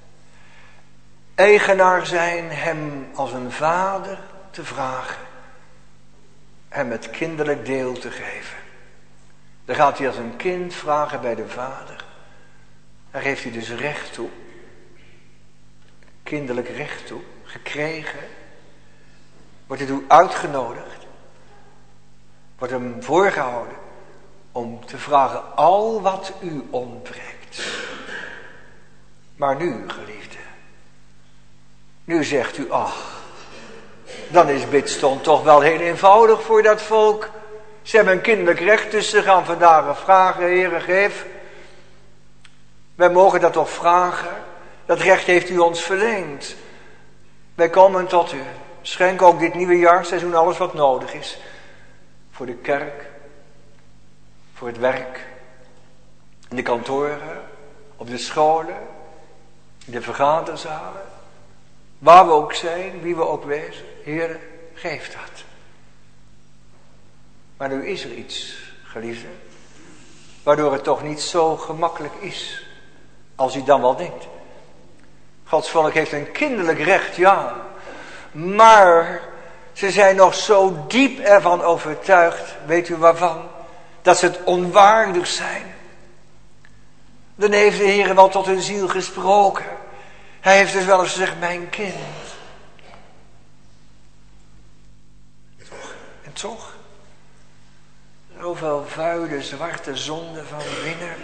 eigenaar zijn, hem als een vader te vragen. Hem het kinderlijk deel te geven. Dan gaat hij als een kind vragen bij de vader. Daar geeft hij dus recht toe. Kinderlijk recht toe. Gekregen. Wordt hij toe uitgenodigd. Wordt hem voorgehouden. Om te vragen al wat u ontbreekt. Maar nu, geliefde. Nu zegt u, ach. Dan is bidstond toch wel heel eenvoudig voor dat volk. Ze hebben een kinderlijk recht, dus ze gaan vandaag vragen, Heere, geef. Wij mogen dat toch vragen. Dat recht heeft u ons verleend. Wij komen tot u. Schenk ook dit nieuwe jaarseizoen alles wat nodig is. Voor de kerk. Voor het werk. In de kantoren. Op de scholen. In de vergaderzalen. Waar we ook zijn, wie we ook wezen. Heere, geef dat. Maar nu is er iets, geliefde. Waardoor het toch niet zo gemakkelijk is. Als u dan wel denkt. Gods volk heeft een kinderlijk recht, ja. Maar ze zijn nog zo diep ervan overtuigd. Weet u waarvan? Dat ze het onwaardig zijn. Dan heeft de Heer wel tot hun ziel gesproken. Hij heeft dus wel eens gezegd, mijn kind. En toch? Zoveel vuile, zwarte zonde van binnen.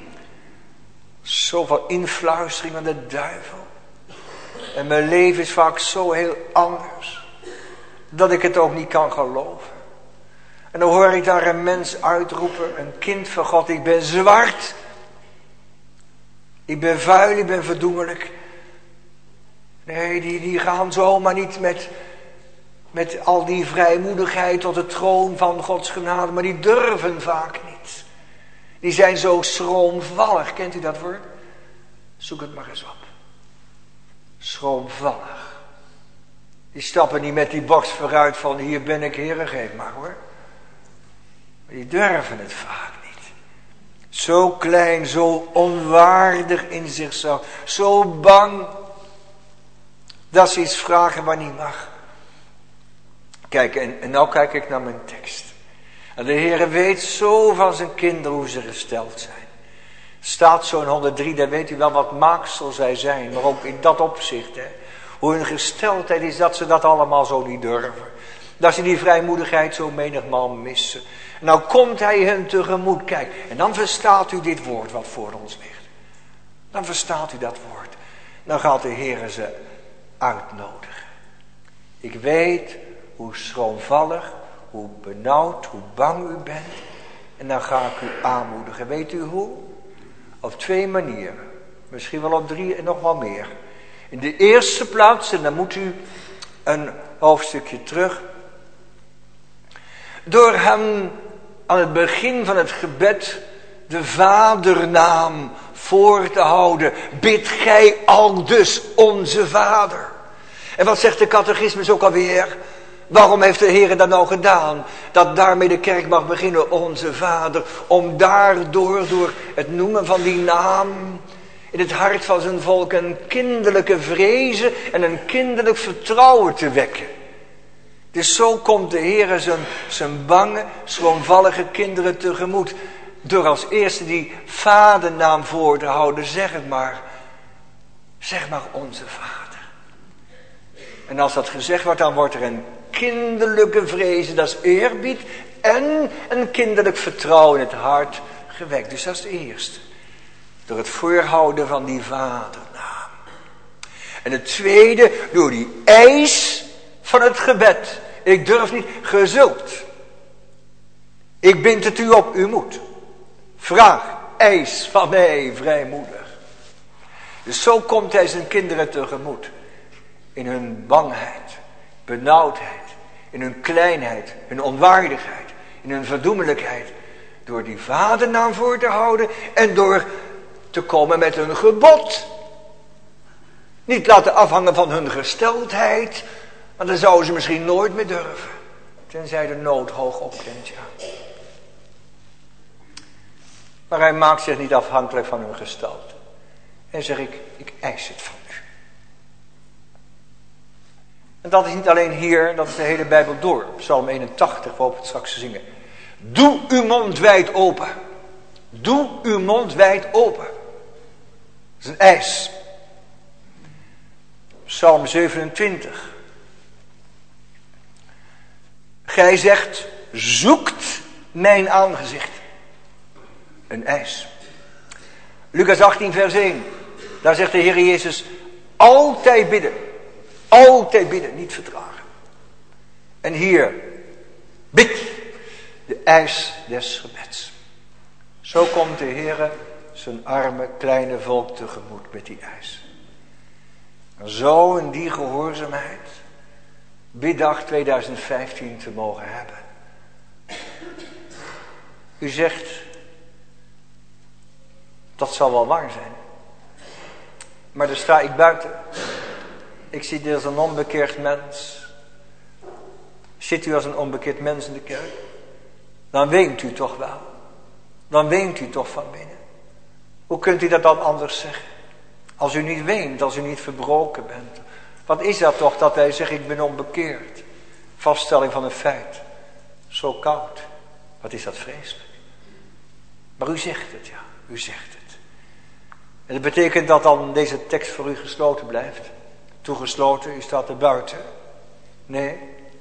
Zoveel influistering van de duivel. En mijn leven is vaak zo heel anders. Dat ik het ook niet kan geloven. En dan hoor ik daar een mens uitroepen. Een kind van God. Ik ben zwart. Ik ben vuil. Ik ben verdoemelijk. Nee, die, die gaan zomaar niet met, met al die vrijmoedigheid tot de troon van Gods genade. Maar die durven vaak niet. Die zijn zo schroomvallig. Kent u dat woord? Zoek het maar eens op. Schroomvallig. Die stappen niet met die borst vooruit van hier ben ik, Heere, geef maar hoor. Maar die durven het vaak niet. Zo klein, zo onwaardig in zichzelf. Zo bang. Dat ze iets vragen wat niet mag. Kijk, en, en nou kijk ik naar mijn tekst. En de Heere weet zo van zijn kinderen hoe ze gesteld zijn. Staat zo'n honderddrie, daar weet u wel wat maaksel zij zijn. Maar ook in dat opzicht. Hè, hoe hun gesteldheid is dat ze dat allemaal zo niet durven. Dat ze die vrijmoedigheid zo menigmaal missen. En nou komt hij hen tegemoet. Kijk, en dan verstaat u dit woord wat voor ons ligt. Dan verstaat u dat woord. Dan gaat de Heere ze uitnodigen. Ik weet hoe schroomvallig, hoe benauwd, hoe bang u bent. En dan ga ik u aanmoedigen. Weet u hoe? Op twee manieren. Misschien wel op drie en nog wel meer. In de eerste plaats, en dan moet u een hoofdstukje terug. Door hem aan het begin van het gebed de vadernaam voor te houden. Bid gij aldus onze Vader. En wat zegt de catechismus ook alweer? Waarom heeft de Heer dat nou gedaan? Dat daarmee de kerk mag beginnen, onze Vader. Om daardoor, door het noemen van die naam, in het hart van zijn volk een kinderlijke vrezen en een kinderlijk vertrouwen te wekken. Dus zo komt de Heer zijn, zijn bange, schroomvallige kinderen tegemoet. Door als eerste die vadernaam voor te houden. Zeg het maar. Zeg maar onze Vader. En als dat gezegd wordt, dan wordt er een kinderlijke vrezen, dat is eerbied. En een kinderlijk vertrouwen in het hart gewekt. Dus dat is het eerste. Door het voorhouden van die vadernaam. En het tweede, door die eis van het gebed. Ik durf niet, ge zult. Ik bind het u op, u moet. Vraag, eis van mij, vrijmoedig. Dus zo komt hij zijn kinderen tegemoet. In hun bangheid, benauwdheid, in hun kleinheid, hun onwaardigheid, in hun verdoemelijkheid. Door die vadernaam voor te houden en door te komen met hun gebod. Niet laten afhangen van hun gesteldheid, want dan zouden ze misschien nooit meer durven. Tenzij de nood hoog opklimt, ja. Maar hij maakt zich niet afhankelijk van hun gestalte. En zeg ik, ik eis het van u. En dat is niet alleen hier, dat is de hele Bijbel door. Psalm eenentachtig, waarop we het straks zingen. Doe uw mond wijd open. Doe uw mond wijd open. Dat is een eis. Psalm zevenentwintig. Gij zegt, zoekt mijn aangezicht. Een eis. Lucas achttien vers één. Daar zegt de Heer Jezus, altijd bidden. Altijd bidden, niet vertragen. En hier, bid, de eis des gebeds. Zo komt de Heer zijn arme kleine volk tegemoet met die eis. En zo in die gehoorzaamheid biddag tweeduizend vijftien te mogen hebben. U zegt, dat zal wel waar zijn. Maar daar sta ik buiten. Ik zie dit als een onbekeerd mens. Zit u als een onbekeerd mens in de kerk? Dan weent u toch wel. Dan weent u toch van binnen. Hoe kunt u dat dan anders zeggen? Als u niet weent, als u niet verbroken bent. Wat is dat toch dat wij zeggen, ik ben onbekeerd. Vaststelling van een feit. Zo koud. Wat is dat vreselijk. Maar u zegt het, ja. U zegt het. En dat betekent dat dan deze tekst voor u gesloten blijft. Toegesloten, u staat er buiten. Nee.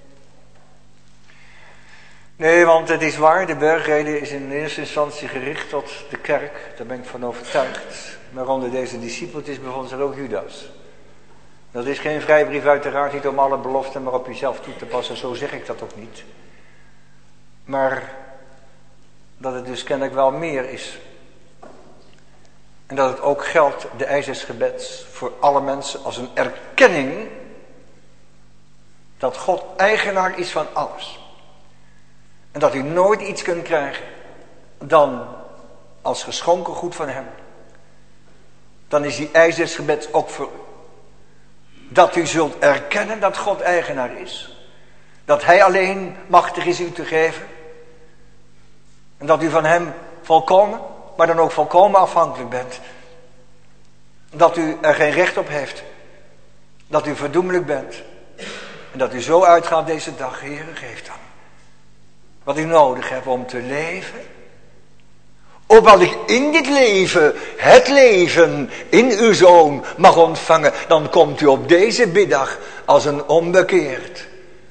Nee, want het is waar, de bergrede is in eerste instantie gericht tot de kerk. Daar ben ik van overtuigd. Maar onder deze discipeltjes bevond zich ook Judas. Dat is geen vrijbrief uiteraard, niet om alle beloften maar op jezelf toe te passen. Zo zeg ik dat ook niet. Maar dat het dus kennelijk wel meer is. En dat het ook geldt, de eis des gebeds, voor alle mensen als een erkenning dat God eigenaar is van alles. En dat u nooit iets kunt krijgen dan als geschonken goed van hem. Dan is die eis des gebeds ook voor u. Dat u zult erkennen dat God eigenaar is. Dat hij alleen machtig is u te geven. En dat u van hem volkomen, maar dan ook volkomen afhankelijk bent. Dat u er geen recht op heeft. Dat u verdoemelijk bent. En dat u zo uitgaat deze dag, Heere, geef dan wat u nodig hebt om te leven. Opdat ik in dit leven, het leven in uw Zoon mag ontvangen. Dan komt u op deze middag als een onbekeerd.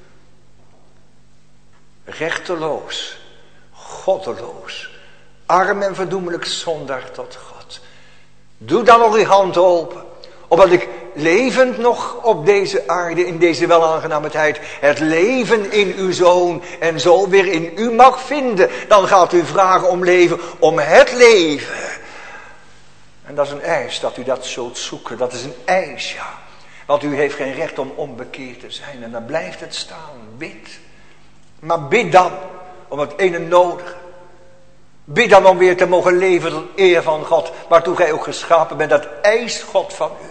Rechteloos, goddeloos, arm en verdoemelijk zondaar tot God. Doe dan nog uw hand open. Opdat ik levend nog op deze aarde, in deze welaangename tijd, het leven in uw Zoon en zo weer in u mag vinden. Dan gaat u vragen om leven, om het leven. En dat is een eis, dat u dat zult zoeken. Dat is een eis, ja. Want u heeft geen recht om onbekeerd te zijn. En dan blijft het staan, bid. Maar bid dan om het ene nodige. Bid dan om weer te mogen leven tot eer van God, waartoe gij ook geschapen bent. Dat eist God van u.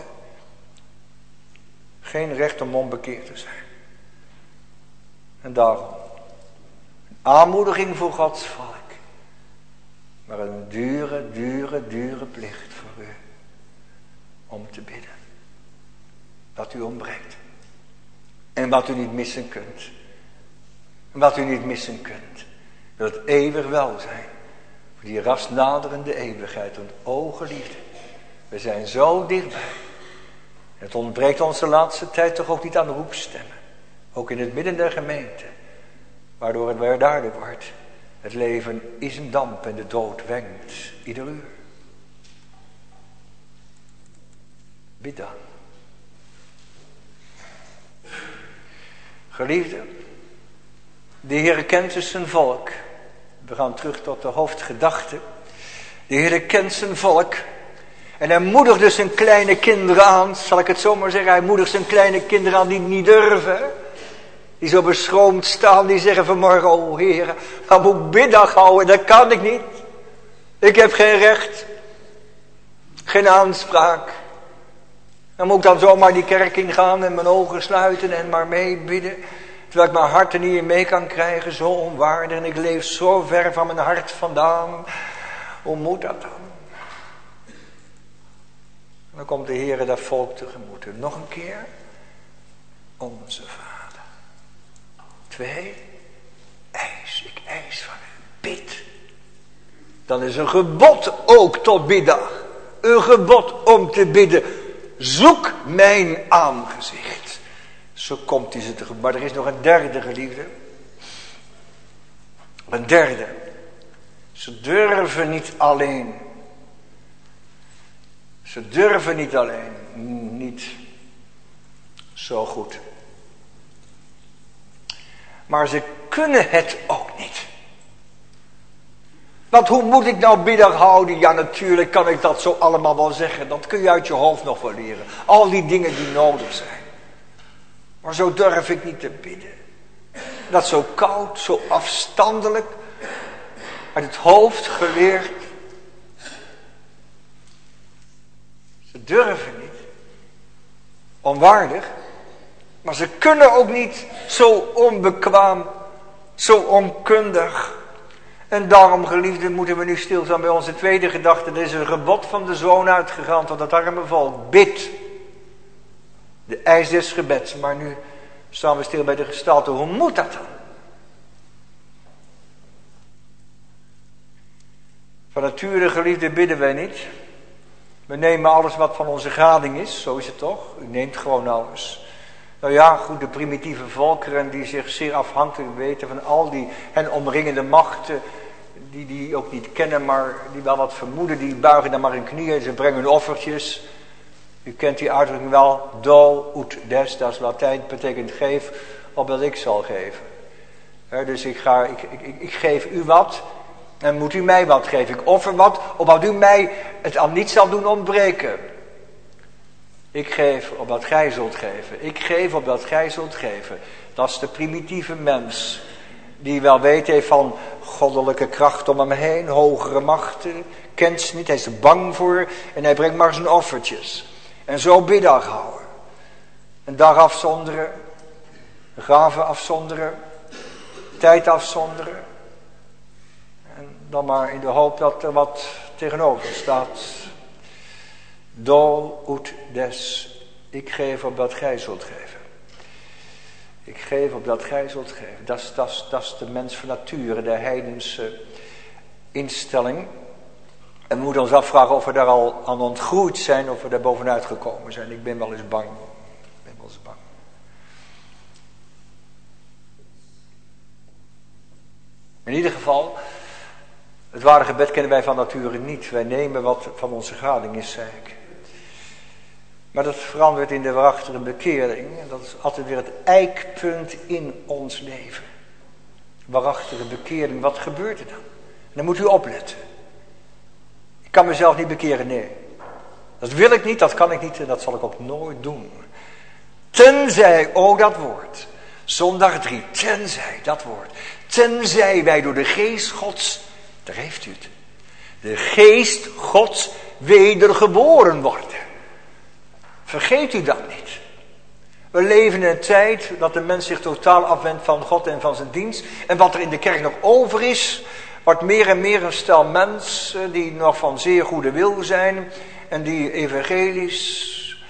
Geen recht om onbekeerd te zijn. En daarom, een aanmoediging voor Gods volk. Maar een dure, dure, dure plicht voor u. Om te bidden. Dat u ontbreekt. En wat u niet missen kunt. En wat u niet missen kunt. Dat het eeuwig welzijn. Voor die ras naderende eeuwigheid. Want o geliefde, we zijn zo dichtbij. Het ontbreekt ons de laatste tijd toch ook niet aan de roepstemmen. Ook in het midden der gemeente. Waardoor het weer duidelijk wordt. Het leven is een damp en de dood wenkt ieder uur. Bid dan. Geliefden, de Heer kent dus zijn volk. We gaan terug tot de hoofdgedachte. De Heer kent zijn volk. En hij moedigt dus zijn kleine kinderen aan. Zal ik het zo maar zeggen. Hij moedigt zijn kleine kinderen aan die het niet durven. Die zo beschroomd staan. Die zeggen vanmorgen. Oh Heer. Dan moet ik biddag houden. Dat kan ik niet. Ik heb geen recht. Geen aanspraak. Dan moet ik dan zomaar die kerk ingaan. En mijn ogen sluiten. En maar meebidden. Terwijl ik mijn hart er niet in mee kan krijgen. Zo onwaardig. En ik leef zo ver van mijn hart vandaan. Hoe moet dat dan? En dan komt de Heer dat volk tegemoet. Nog een keer. Onze Vader. Twee. Eis. Ik eis van u. Bid. Dan is een gebod ook tot biddag. Een gebod om te bidden. Zoek mijn aangezicht. Zo komt hij ze tegemoet. Maar er is nog een derde, geliefde. Een derde. Ze durven niet alleen. Ze durven niet alleen. Niet zo goed. Maar ze kunnen het ook niet. Want hoe moet ik nou biddag houden? Ja, natuurlijk kan ik dat zo allemaal wel zeggen. Dat kun je uit je hoofd nog wel leren. Al die dingen die nodig zijn. Maar zo durf ik niet te bidden. Dat is zo koud, zo afstandelijk. Uit het hoofd geleerd. Ze durven niet. Onwaardig. Maar ze kunnen ook niet zo onbekwaam. Zo onkundig. En daarom, geliefden, moeten we nu stilstaan bij onze tweede gedachte. Er is een gebod van de Zoon uitgegaan tot het arme volk. Bid. De eis des gebeds. Maar nu staan we stil bij de gestalte. Hoe moet dat dan? Van nature, geliefden, bidden wij niet. We nemen alles wat van onze gading is. Zo is het toch? U neemt gewoon alles. Nou ja, goed, de primitieve volkeren die zich zeer afhankelijk weten van al die hen omringende machten. Die die ook niet kennen, maar die wel wat vermoeden. Die buigen dan maar hun knieën. Ze brengen hun offertjes. U kent die uitdrukking wel. Do ut des, dat is Latijn, betekent geef opdat ik zal geven. He, dus ik, ga, ik, ik, ik geef u wat. En moet u mij wat geven. Ik offer wat, opdat u mij het aan niet zal doen ontbreken. Ik geef opdat gij zult geven. Ik geef opdat gij zult geven. Dat is de primitieve mens. Die wel weet heeft van goddelijke kracht om hem heen. Hogere machten. Kent ze niet. Hij is er bang voor. En hij brengt maar zijn offertjes. En zo biddag houden. Een dag afzonderen. Gaven afzonderen. Tijd afzonderen. En dan maar in de hoop dat er wat tegenover staat. Do ut des. Ik geef opdat gij zult geven. Ik geef opdat gij zult geven. Dat is, dat is, dat is de mens van nature. De heidense instelling. En we moeten ons afvragen of we daar al aan ontgroeid zijn. Of we daar bovenuit gekomen zijn. Ik ben wel eens bang. Ik ben wel eens bang. In ieder geval. Het ware gebed kennen wij van nature niet. Wij nemen wat van onze gading is, zei ik. Maar dat verandert in de waarachtige bekering. En dat is altijd weer het eikpunt in ons leven. Waarachtige bekering, wat gebeurt er dan? En dan moet u opletten. Ik kan mezelf niet bekeren, nee. Dat wil ik niet, dat kan ik niet en dat zal ik ook nooit doen. Tenzij, oh dat woord. Zondag drie, tenzij, dat woord. Tenzij wij door de geest Gods, daar heeft u het. De geest Gods wedergeboren worden. Vergeet u dat niet. We leven in een tijd dat de mens zich totaal afwendt van God en van zijn dienst. En wat er in de kerk nog over is, wordt meer en meer een stel mensen die nog van zeer goede wil zijn. En die evangelisch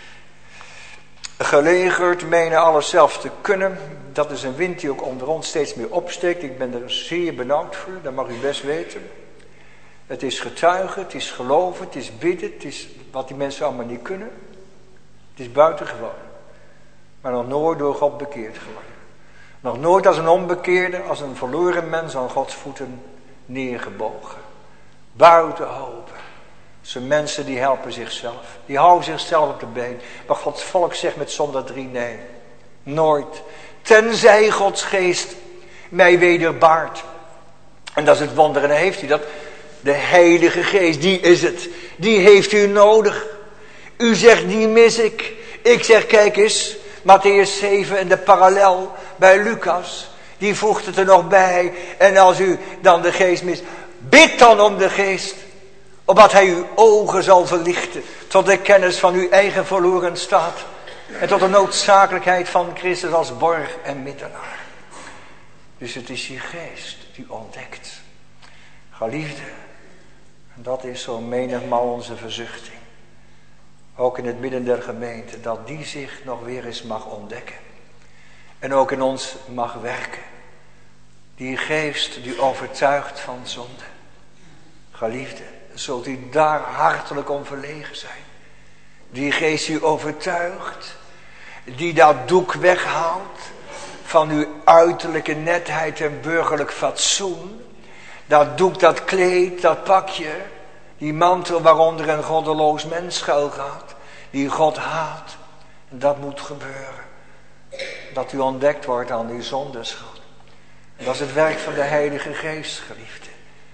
gelegerd menen alles zelf te kunnen. Dat is een wind die ook onder ons steeds meer opsteekt. Ik ben er zeer benauwd voor, dat mag u best weten. Het is getuigen, het is geloven, het is bidden, het is wat die mensen allemaal niet kunnen. Het is buitengewoon. Maar nog nooit door God bekeerd geworden. Nog nooit als een onbekeerde, als een verloren mens aan Gods voeten neergebogen. Buiten hopen. Zijn mensen die helpen zichzelf. Die houden zichzelf op de been. Maar Gods volk zegt met zondag drie nee. Nooit. Tenzij Gods geest mij wederbaart. En dat is het wonder. En dan heeft u dat. De Heilige Geest, die is het. Die heeft u nodig. U zegt, die mis ik. Ik zeg, kijk eens, Mattheüs zeven en de parallel bij Lucas. Die voegt het er nog bij. En als u dan de geest mist, bid dan om de geest. Opdat hij uw ogen zal verlichten. Tot de kennis van uw eigen verloren staat. En tot de noodzakelijkheid van Christus als borg en middelaar. Dus het is die geest die ontdekt. Geliefde. En dat is zo menigmaal onze verzuchting. Ook in het midden der gemeente. Dat die zich nog weer eens mag ontdekken. En ook in ons mag werken. Die geest die overtuigt van zonde. Geliefde, zult u daar hartelijk om verlegen zijn. Die geest die overtuigt. Die dat doek weghaalt. Van uw uiterlijke netheid en burgerlijk fatsoen. Dat doek, dat kleed, dat pakje. Die mantel waaronder een goddeloos mens schuil gaat. Die God haat. En dat moet gebeuren. Dat u ontdekt wordt aan uw zondeschuld. En dat is het werk van de Heilige Geest, geliefde.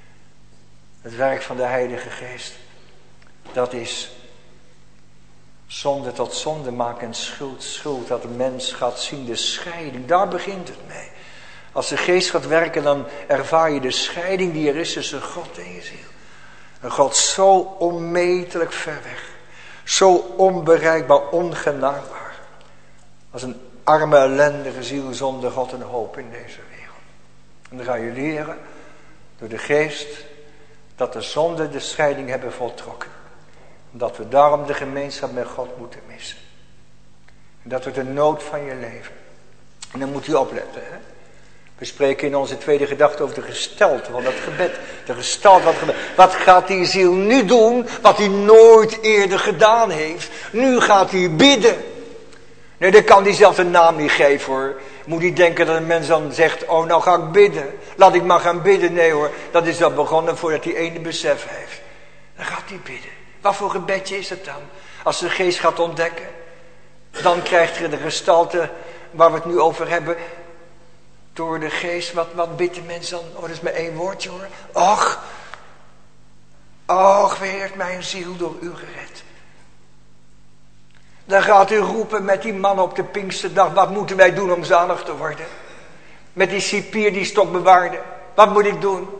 Het werk van de Heilige Geest. Dat is zonde tot zonde maken en schuld, schuld. Dat de mens gaat zien de scheiding. Daar begint het mee. Als de Geest gaat werken, dan ervaar je de scheiding die er is tussen God en je ziel. Een God zo onmetelijk ver weg. Zo onbereikbaar, ongenaakbaar. Als een arme, ellendige ziel zonder God en hoop in deze wereld. En dan ga je leren, door de Geest, dat de zonde de scheiding hebben voltrokken. Dat we daarom de gemeenschap met God moeten missen. En dat wordt de nood van je leven. En dan moet u opletten. Hè? We spreken in onze tweede gedachte over de gestalte van dat gebed. De gestalte van het gebed. Wat gaat die ziel nu doen wat hij nooit eerder gedaan heeft? Nu gaat hij bidden. Nee, dan kan hij zelf een naam niet geven hoor. Moet hij denken dat een mens dan zegt, oh nou ga ik bidden. Laat ik maar gaan bidden. Nee hoor, dat is al begonnen voordat hij ene besef heeft. Dan gaat hij bidden. Wat voor gebedje is het dan? Als de Geest gaat ontdekken. Dan krijgt hij de gestalte waar we het nu over hebben. Door de Geest, wat, wat bidt de mens dan? Oh, dat is maar één woordje hoor. Och, och, wie heeft mijn ziel door u gered? Dan gaat u roepen met die man op de Pinksterdag. Wat moeten wij doen om zalig te worden? Met die cipier die stokbewaarde. Wat moet ik doen?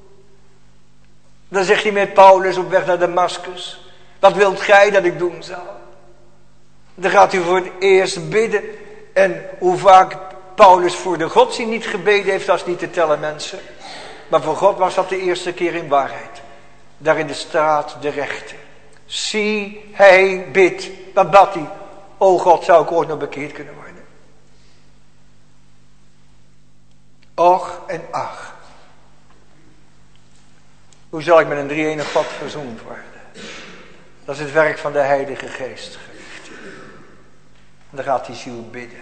Dan zegt hij met Paulus op weg naar Damascus. Wat wilt gij dat ik doen zal? Dan gaat u voor het eerst bidden. En hoe vaak Paulus voor de godsdienst niet gebeden heeft, dat is niet te tellen mensen. Maar voor God was dat de eerste keer in waarheid. Daar in de straat de rechte. Zie, hij bidt. Wat bad hij? O God, zou ik ooit nog bekeerd kunnen worden? Och en ach. Hoe zal ik met een drie-enig God verzoend worden? Dat is het werk van de Heilige Geest, geliefde. En dan gaat die ziel bidden.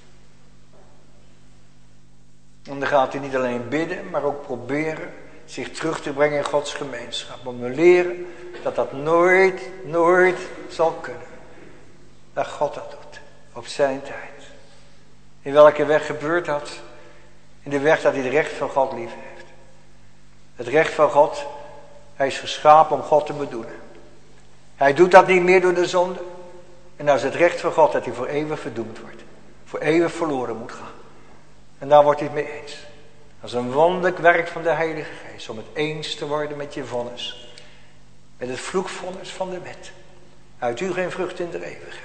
En dan gaat hij niet alleen bidden, maar ook proberen zich terug te brengen in Gods gemeenschap. Om te leren dat dat nooit, nooit zal kunnen. Dat God dat doet. Op zijn tijd. In welke weg gebeurt dat? In de weg dat hij het recht van God lief heeft. Het recht van God. Hij is geschapen om God te bedoelen. Hij doet dat niet meer door de zonde. En dan is het recht van God dat hij voor eeuwig verdoemd wordt. Voor eeuwig verloren moet gaan. En daar wordt hij het mee eens. Dat is een wonderlijk werk van de Heilige Geest. Om het eens te worden met je vonnis. Met het vloekvonnis van de wet. Uit u geen vrucht in de eeuwigheid.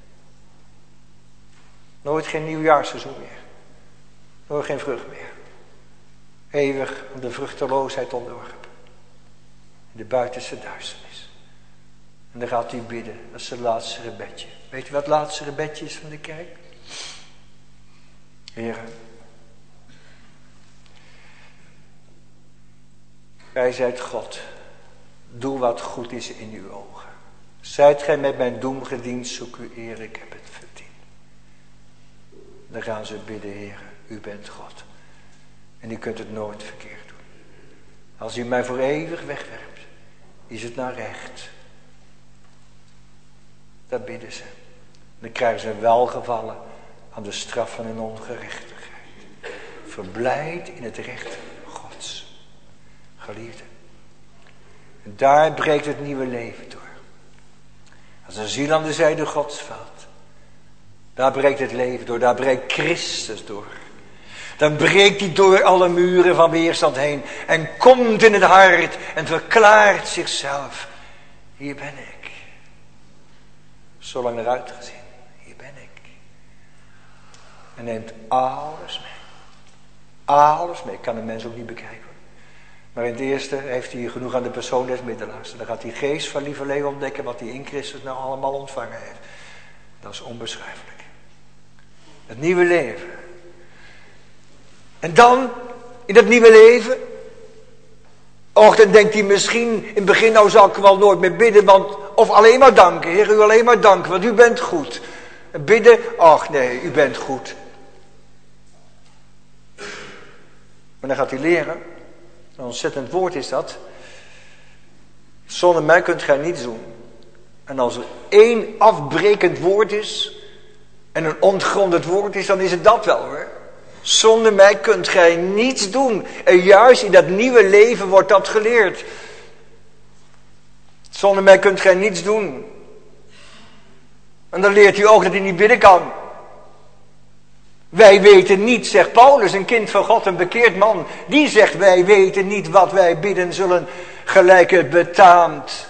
Nooit geen nieuwjaarsseizoen meer. Nooit geen vrucht meer. Eeuwig aan de vruchteloosheid onderworpen. In de buitenste duisternis. En dan gaat hij bidden. Dat is het laatste gebedje. Weet u wat het laatste gebedje is van de kerk? Heere. Gij zijt God. Doe wat goed is in uw ogen. Zijt gij met mijn doem gediend, zoek u eer, ik heb het verdiend. Dan gaan ze bidden, Heere, u bent God. En u kunt het nooit verkeerd doen. Als u mij voor eeuwig wegwerpt, is het naar recht. Dat bidden ze. Dan krijgen ze welgevallen aan de straf van hun ongerechtigheid. Verblijd in het recht Gods. Geliefde. En daar breekt het nieuwe leven door. Als een ziel aan de zijde Gods valt. Daar breekt het leven door. Daar breekt Christus door. Dan breekt hij door alle muren van weerstand heen. En komt in het hart. En verklaart zichzelf. Hier ben ik. Zo lang eruit gezien. Hier ben ik. En neemt alles mee. Alles mee. Ik kan de mens ook niet bekijken. Maar in het eerste heeft hij genoeg aan de persoon des middelaars. En dan gaat die geest van lieverlee ontdekken wat hij in Christus nou allemaal ontvangen heeft. Dat is onbeschrijfelijk. Het nieuwe leven. En dan, in dat nieuwe leven. Och, dan denkt hij misschien, in het begin nou zal ik wel nooit meer bidden. Want, of alleen maar danken, Heer, u alleen maar danken, want u bent goed. En bidden, ach nee, u bent goed. Maar dan gaat hij leren. Een ontzettend woord is dat. Zonder mij kunt gij niets doen. En als er één afbrekend woord is. En een ontgrondend woord is. Dan is het dat wel hoor. Zonder mij kunt gij niets doen. En juist in dat nieuwe leven wordt dat geleerd. Zonder mij kunt gij niets doen. En dan leert hij ook dat hij niet bidden kan. Wij weten niet, zegt Paulus, een kind van God, een bekeerd man. Die zegt, wij weten niet wat wij bidden zullen, gelijk het betaamt.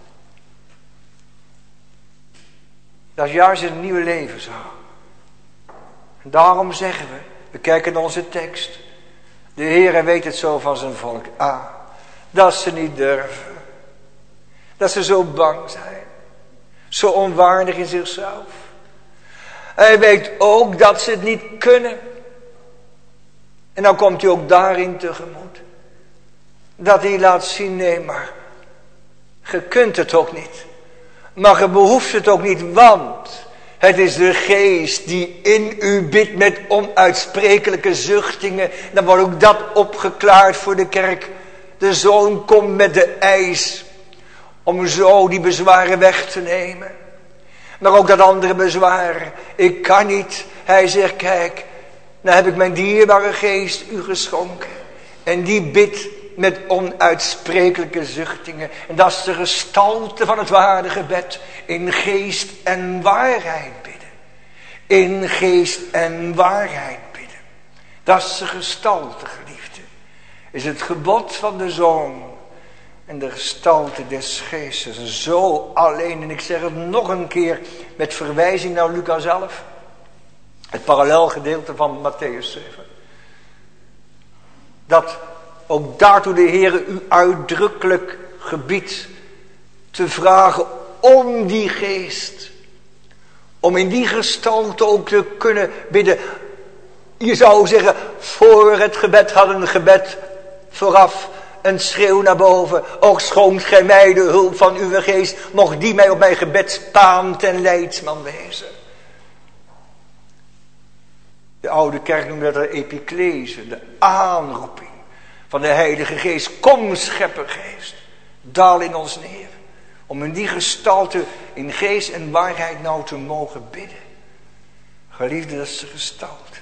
Dat is juist het nieuwe leven zo. En daarom zeggen we, we kijken naar onze tekst. De Heere weet het zo van zijn volk. Ah, dat ze niet durven. Dat ze zo bang zijn. Zo onwaardig in zichzelf. Hij weet ook dat ze het niet kunnen. En dan komt hij ook daarin tegemoet. Dat hij laat zien, nee maar. Je kunt het ook niet. Maar je behoeft het ook niet, want het is de geest die in u bidt met onuitsprekelijke zuchtingen. Dan wordt ook dat opgeklaard voor de kerk. De Zoon komt met de eis om zo die bezwaren weg te nemen. Maar ook dat andere bezwaar. Ik kan niet. Hij zegt, kijk, nou heb ik mijn dierbare geest u geschonken. En die bidt met onuitsprekelijke zuchtingen. En dat is de gestalte van het ware gebed. In geest en waarheid bidden. In geest en waarheid bidden. Dat is de gestalte, geliefde. Is het gebod van de Zoon. En de gestalte des geestes. Zo alleen. En ik zeg het nog een keer. Met verwijzing naar Lucas elf. Het parallelgedeelte van Matthäus zeven. Dat ook daartoe de Heere u uitdrukkelijk gebiedt. Te vragen om die geest. Om in die gestalte ook te kunnen bidden. Je zou zeggen. Voor het gebed had een gebed vooraf. Een schreeuw naar boven. Och, schoont gij mij de hulp van uw geest. Mocht die mij op mijn gebedspaan ten leidsman wezen. De oude kerk noemde dat de epiclese. De aanroeping van de Heilige Geest. Kom, scheppergeest. Daal in ons neer. Om in die gestalte in geest en waarheid nou te mogen bidden. Geliefde, dat is de gestalte.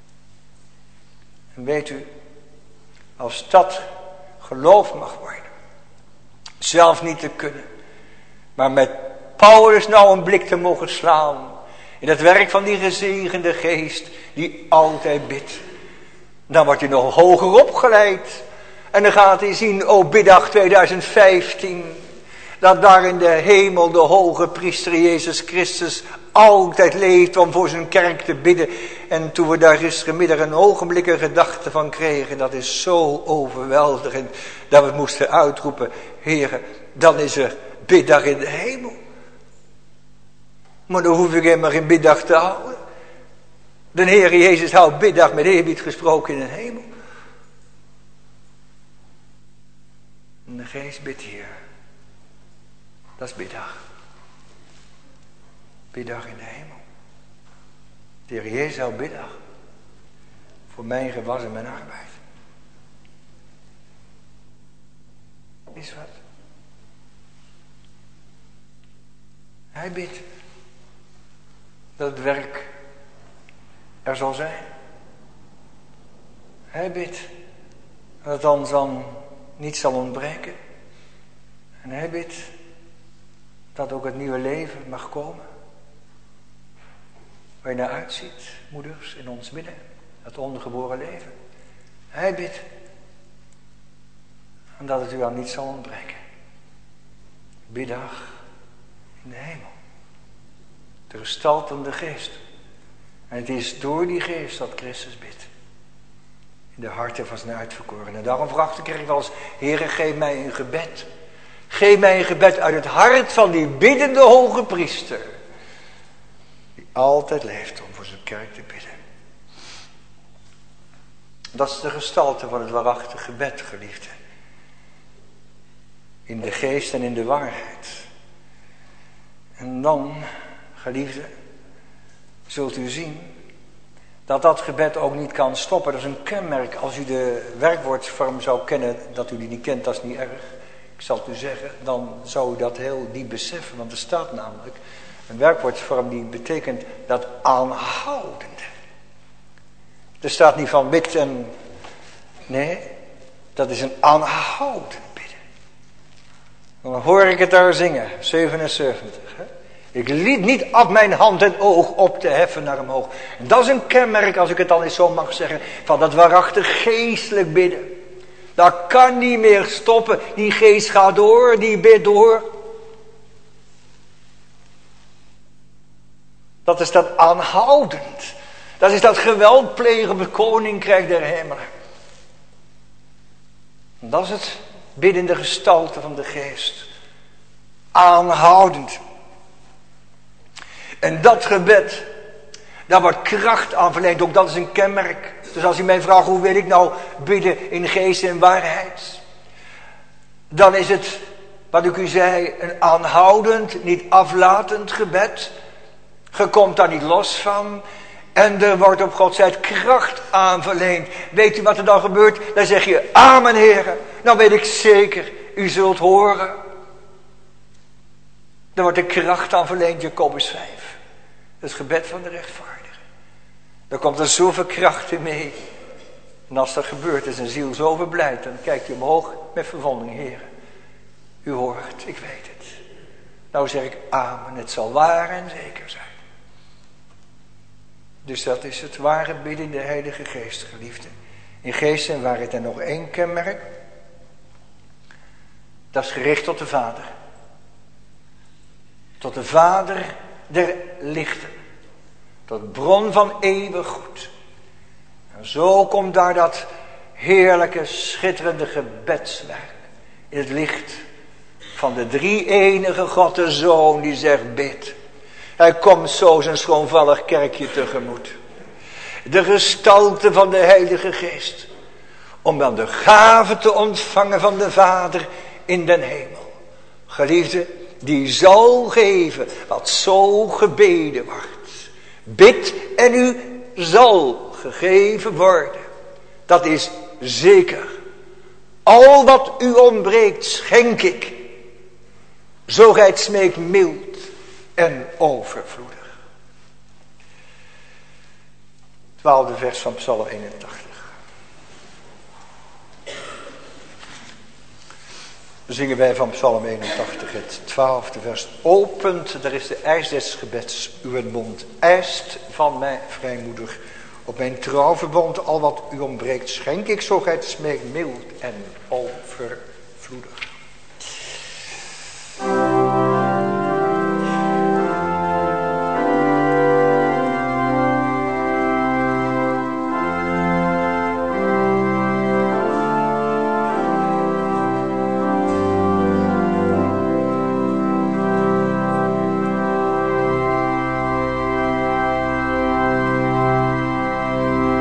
En weet u. Als dat geloof mag worden. Zelf niet te kunnen. Maar met Paulus nou een blik te mogen slaan. In het werk van die gezegende geest. Die altijd bidt. Dan wordt hij nog hoger opgeleid. En dan gaat hij zien. O biddag tweeduizend vijftien. Dat daar in de hemel de hoge priester Jezus Christus altijd leeft om voor zijn kerk te bidden. En toen we daar gisterenmiddag een ogenblik een gedachte van kregen. Dat is zo overweldigend. Dat we moesten uitroepen. Heere, dan is er biddag in de hemel. Maar dan hoef ik helemaal geen biddag te houden. De Heere Jezus houdt biddag met eerbied gesproken in de hemel. En de geest bidt hier. Dat is biddag. Biddag in de hemel. De Heer Jezus houdt biddag. Voor mijn gewas en mijn arbeid. Is wat. Hij bidt. Dat het werk er zal zijn. Hij bidt dat het ons dan niet zal ontbreken. En hij bidt dat ook het nieuwe leven mag komen. Waar je naar uitziet, moeders, in ons midden. Het ongeboren leven. Hij bidt. En dat het u aan niet zal ontbreken. Biddag in de hemel. De gestaltende geest. En het is door die geest dat Christus bidt. In de harten van zijn uitverkorenen. En daarom vraagt de kerk wel eens: Heere, geef mij een gebed. Geef mij een gebed uit het hart van die biddende hoge priester. Die altijd leeft om voor zijn kerk te bidden. Dat is de gestalte van het waarachtige gebed, geliefde. In de geest en in de waarheid. En dan, geliefde, zult u zien dat dat gebed ook niet kan stoppen. Dat is een kenmerk. Als u de werkwoordsvorm zou kennen, dat u die niet kent, dat is niet erg. Ik zal het u zeggen, dan zou u dat heel diep beseffen. Want er staat namelijk een werkwoordsvorm die betekent dat aanhoudende. Er staat niet van bid en... Nee, dat is een aanhoudend bidden. Dan hoor ik het daar zingen, zevenenzeventig. Hè? Ik liet niet af mijn hand en oog op te heffen naar omhoog. En dat is een kenmerk, als ik het dan eens zo mag zeggen, van dat waarachtig geestelijk bidden. Dat kan niet meer stoppen. Die geest gaat door, die bidt door. Dat is dat aanhoudend. Dat is dat geweld plegen op het koninkrijk der hemelen. En dat is het biddende gestalte van de geest. Aanhoudend. En dat gebed, daar wordt kracht aan verleend. Ook dat is een kenmerk. Dus als u mij vraagt, hoe wil ik nou bidden in geest en waarheid? Dan is het, wat ik u zei, een aanhoudend, niet aflatend gebed. Je komt daar niet los van. En er wordt op Gods tijd kracht aan verleend. Weet u wat er dan gebeurt? Dan zeg je, amen Heere. Dan weet ik zeker, u zult horen. Er wordt de kracht aan verleend, Jacobus vijf. Het gebed van de rechtvaardige. Daar komt er zoveel kracht in mee. En als dat gebeurt, is een ziel zo verblijd. Dan kijkt u omhoog met verwondering, Heere. U hoort, ik weet het. Nou zeg ik, amen, het zal waar en zeker zijn. Dus dat is het ware bidden in de Heilige Geest, geliefde. In geest en waarheid. En nog één kenmerk. Dat is gericht tot de Vader. Tot de Vader der lichten. Tot bron van eeuwig goed. En zo komt daar dat heerlijke, schitterende gebedswerk. In het licht van de drie-enige God, de Zoon, die zegt bid. Hij komt zo zijn schroomvallig kerkje tegemoet. De gestalte van de Heilige Geest. Om dan de gave te ontvangen van de Vader in den hemel. Geliefde, die zal geven wat zo gebeden wordt. Bid en u zal gegeven worden. Dat is zeker. Al wat u ontbreekt schenk ik. Zo gij het smeekt mild en overvloedig. Twaalfde vers van Psalm eenentachtig. Dan zingen wij van Psalm eenentachtig het twaalfde vers. Opent, daar is de eis des gebeds, uw mond. Eist van mij, vrijmoedig, op mijn trouwverbond, al wat u ontbreekt, schenk ik, zo gij het smeekt mild en overvloedig.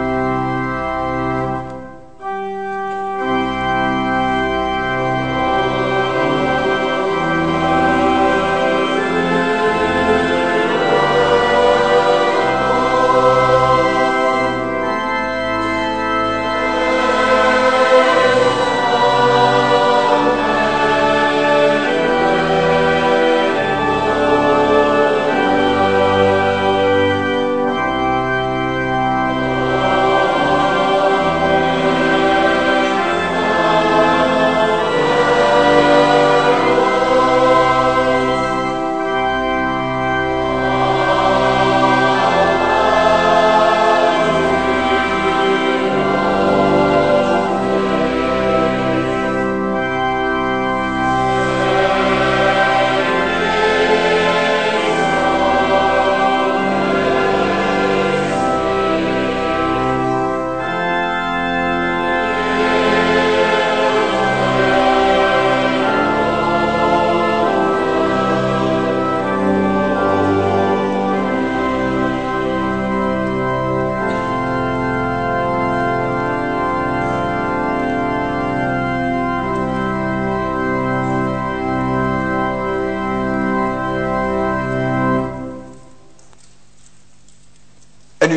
O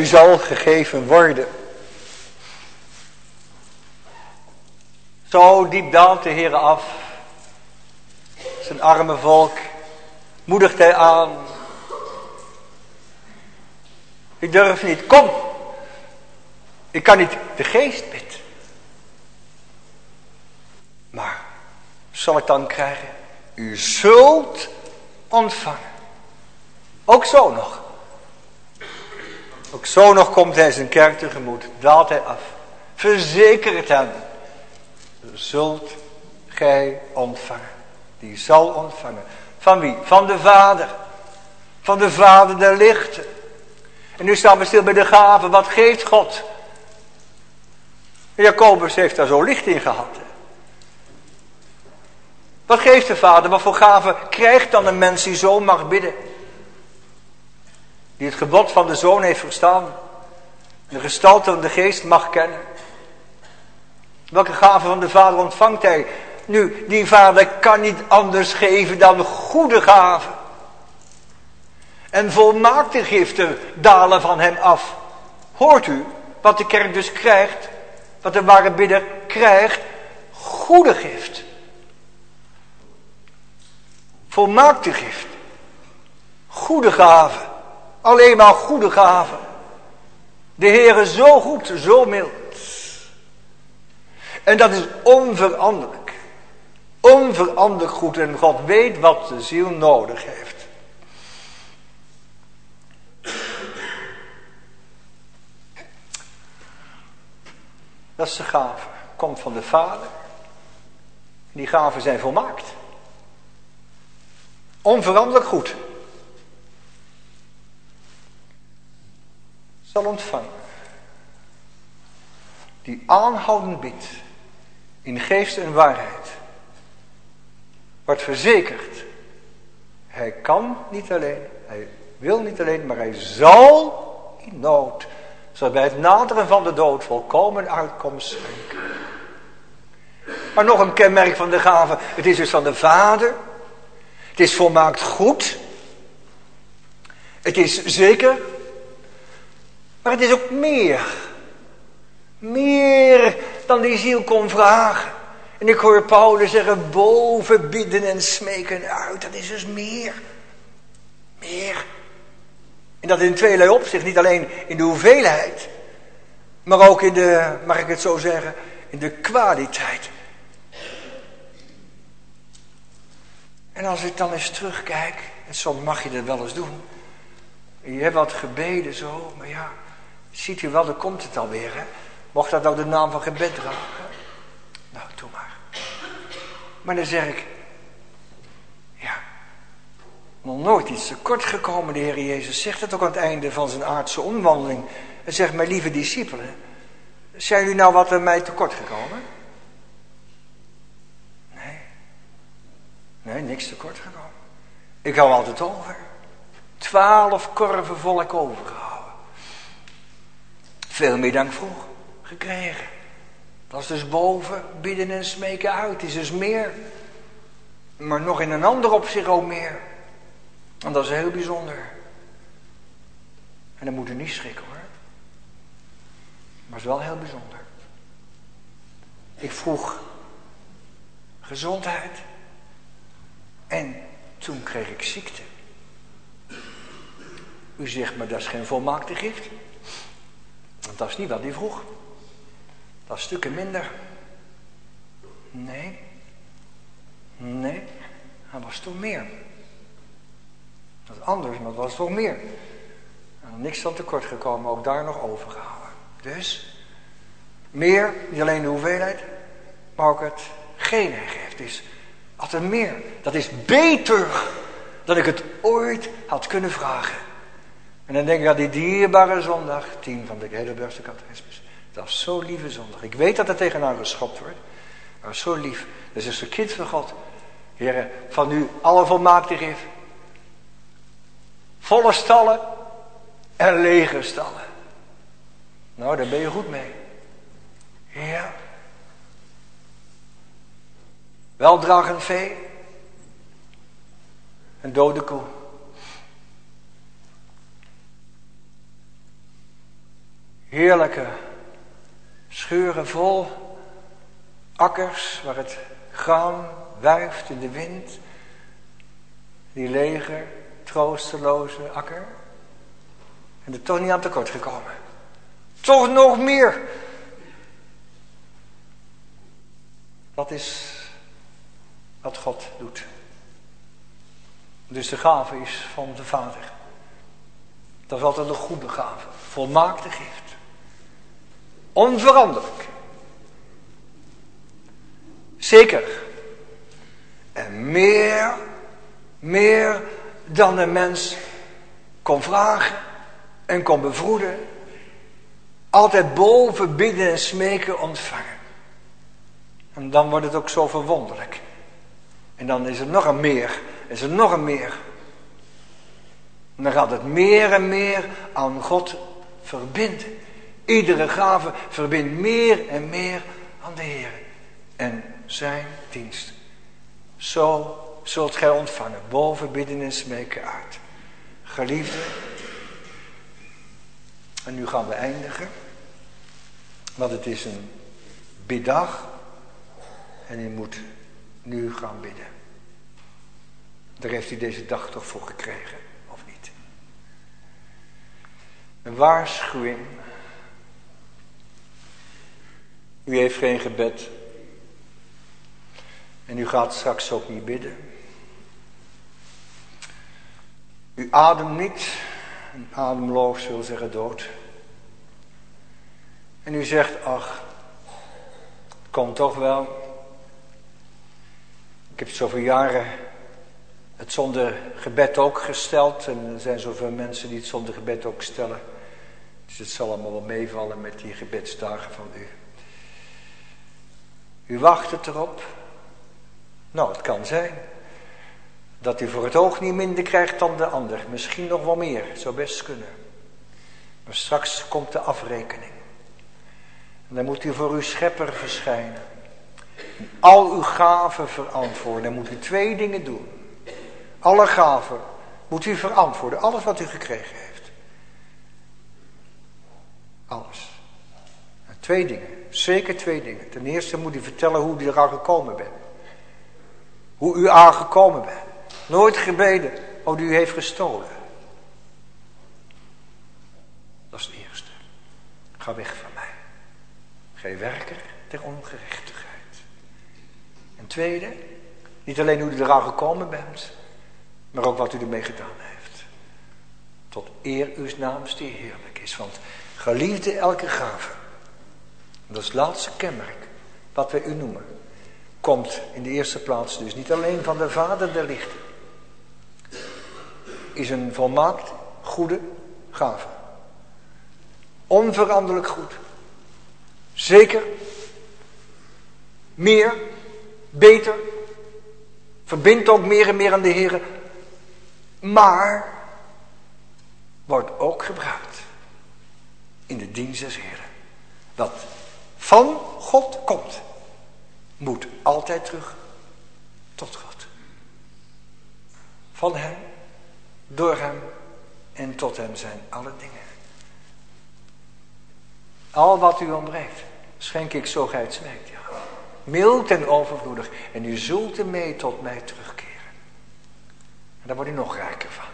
u zal gegeven worden. Zo diep daalt de Heer af. Zijn arme volk moedigt hij aan. Ik durf niet, kom. Ik kan niet de geest bidden. Maar, zal ik dan krijgen? U zult ontvangen. Ook zo nog. Ook zo nog komt hij zijn kerk tegemoet. Daalt hij af. Verzeker het hem. Zult gij ontvangen. Die zal ontvangen. Van wie? Van de Vader. Van de Vader der lichten. En nu staan we stil bij de gaven. Wat geeft God? Jacobus heeft daar zo licht in gehad. Wat geeft de Vader? Wat voor gaven krijgt dan een mens die zo mag bidden? Die het gebod van de Zoon heeft verstaan. De gestalte van de Geest mag kennen. Welke gaven van de Vader ontvangt hij? Nu, die Vader kan niet anders geven dan goede gaven. En volmaakte giften dalen van hem af. Hoort u wat de kerk dus krijgt? Wat de ware bidder krijgt? Goede gift. Volmaakte gift. Goede gaven. Alleen maar goede gaven. De Heer is zo goed, zo mild. En dat is onveranderlijk. Onveranderlijk goed. En God weet wat de ziel nodig heeft. Dat is de gave. Komt van de Vader. Die gaven zijn volmaakt. Onveranderlijk goed. Zal ontvangen. Die aanhoudend bidt. In geest en waarheid. Wordt verzekerd. Hij kan niet alleen. Hij wil niet alleen. Maar hij zal in nood. Zodat bij het naderen van de dood volkomen uitkomst schenken. Maar nog een kenmerk van de gave. Het is dus van de Vader. Het is volmaakt goed. Het is zeker. Maar het is ook meer. Meer dan die ziel kon vragen. En ik hoor Paulus zeggen, boven bidden en smeken uit. Dat is dus meer. Meer. En dat in tweelei opzicht. Niet alleen in de hoeveelheid. Maar ook in de, mag ik het zo zeggen, in de kwaliteit. En als ik dan eens terugkijk. En soms mag je dat wel eens doen. Je hebt wat gebeden zo. Maar ja, ziet u wel, dan komt het alweer. Hè? Mocht dat nou de naam van gebed dragen? Nou, doe maar. Maar dan zeg ik. Ja. Nog nooit iets tekort gekomen. De Heer Jezus zegt het ook aan het einde van zijn aardse omwandeling. Hij zegt, mijn lieve discipelen. Zijn jullie nou wat aan mij tekort gekomen? Nee. Nee, niks tekort gekomen. Ik hou altijd over. Twaalf korven vol ik overgehouden. Veel meer dan ik vroeg gekregen. Dat is dus boven bidden en smeken uit. Het is dus meer. Maar nog in een ander opzicht ook meer. En dat is heel bijzonder. En dan moet u niet schrikken hoor. Maar het is wel heel bijzonder. Ik vroeg gezondheid. En toen kreeg ik ziekte. U zegt, maar dat is geen volmaakte gift. Want dat is niet wat hij vroeg. Dat is stukken minder. Nee. Nee. Hij was toch meer. Dat is anders, maar dat was toch meer. En niks van tekort gekomen, ook daar nog overgehouden. Dus, meer, niet alleen de hoeveelheid, maar ook hetgeen hij geeft is altijd meer. Dat is beter dan ik het ooit had kunnen vragen. En dan denk ik aan die dierbare zondag, tien van de Heidelbergse catechismus. Dat is zo lieve zondag. Ik weet dat er tegenaan geschopt wordt. Maar zo lief. Dus is een kind van God. Heere, van u alle volmaakte gif. Volle stallen en lege stallen. Nou, daar ben je goed mee. Ja. Weldragend vee. Een dode koe. heerlijke scheuren vol akkers waar het graan wuift in de wind. Die lege, troosteloze akker. En er toch niet aan tekort gekomen. Toch nog meer. Dat is wat God doet. Dus de gave is van de Vader. Dat is altijd een goede gave. Volmaakte gift. Onveranderlijk. Zeker. En meer, meer dan de mens kon vragen en kon bevroeden. Altijd boven bidden en smeken ontvangen. En dan wordt het ook zo verwonderlijk. En dan is er nog een meer. Is er nog een meer. En dan gaat het meer en meer aan God verbinden. Iedere gave verbindt meer en meer aan de Heer. En zijn dienst. Zo zult gij ontvangen. Boven bidden en smeken uit. Geliefde. En nu gaan we eindigen. Want het is een biddag. En u moet nu gaan bidden. Daar heeft u deze dag toch voor gekregen, of niet? Een waarschuwing. U heeft geen gebed. En u gaat straks ook niet bidden. U ademt niet. En ademloos wil zeggen dood. En u zegt, ach, het komt toch wel. Ik heb zoveel jaren het zonder gebed ook gesteld. En er zijn zoveel mensen die het zonder gebed ook stellen. Dus het zal allemaal wel meevallen met die gebedsdagen van u. U wacht het erop. Nou, het kan zijn dat u voor het oog niet minder krijgt dan de ander. Misschien nog wel meer, zou best kunnen. Maar straks komt de afrekening. En dan moet u voor uw schepper verschijnen. En al uw gaven verantwoorden. Dan moet u twee dingen doen. Alle gaven moet u verantwoorden. Alles wat u gekregen heeft. Alles. En twee dingen. Zeker twee dingen. Ten eerste moet u vertellen hoe u eraan gekomen bent. Hoe u aangekomen bent. Nooit gebeden hoe u heeft gestolen. Dat is het eerste. Ga weg van mij. Gij werker der ongerechtigheid. En tweede, niet alleen hoe u eraan gekomen bent, maar ook wat u ermee gedaan heeft. Tot eer uw naams die heerlijk is. Want geliefde elke gave, dat is het laatste kenmerk wat wij u noemen, komt in de eerste plaats dus niet alleen van de Vader der lichten. Is een volmaakt goede gave. Onveranderlijk goed. Zeker. Meer. Beter. Verbindt ook meer en meer aan de Heer. Maar wordt ook gebruikt in de dienst des Heeren. Wat van God komt, moet altijd terug tot God. Van hem, door hem en tot hem zijn alle dingen. Al wat u ontbreekt, schenk ik zo gij het smeekt. Ja. Mild en overvloedig. En u zult ermee tot mij terugkeren. En daar wordt u nog rijker van.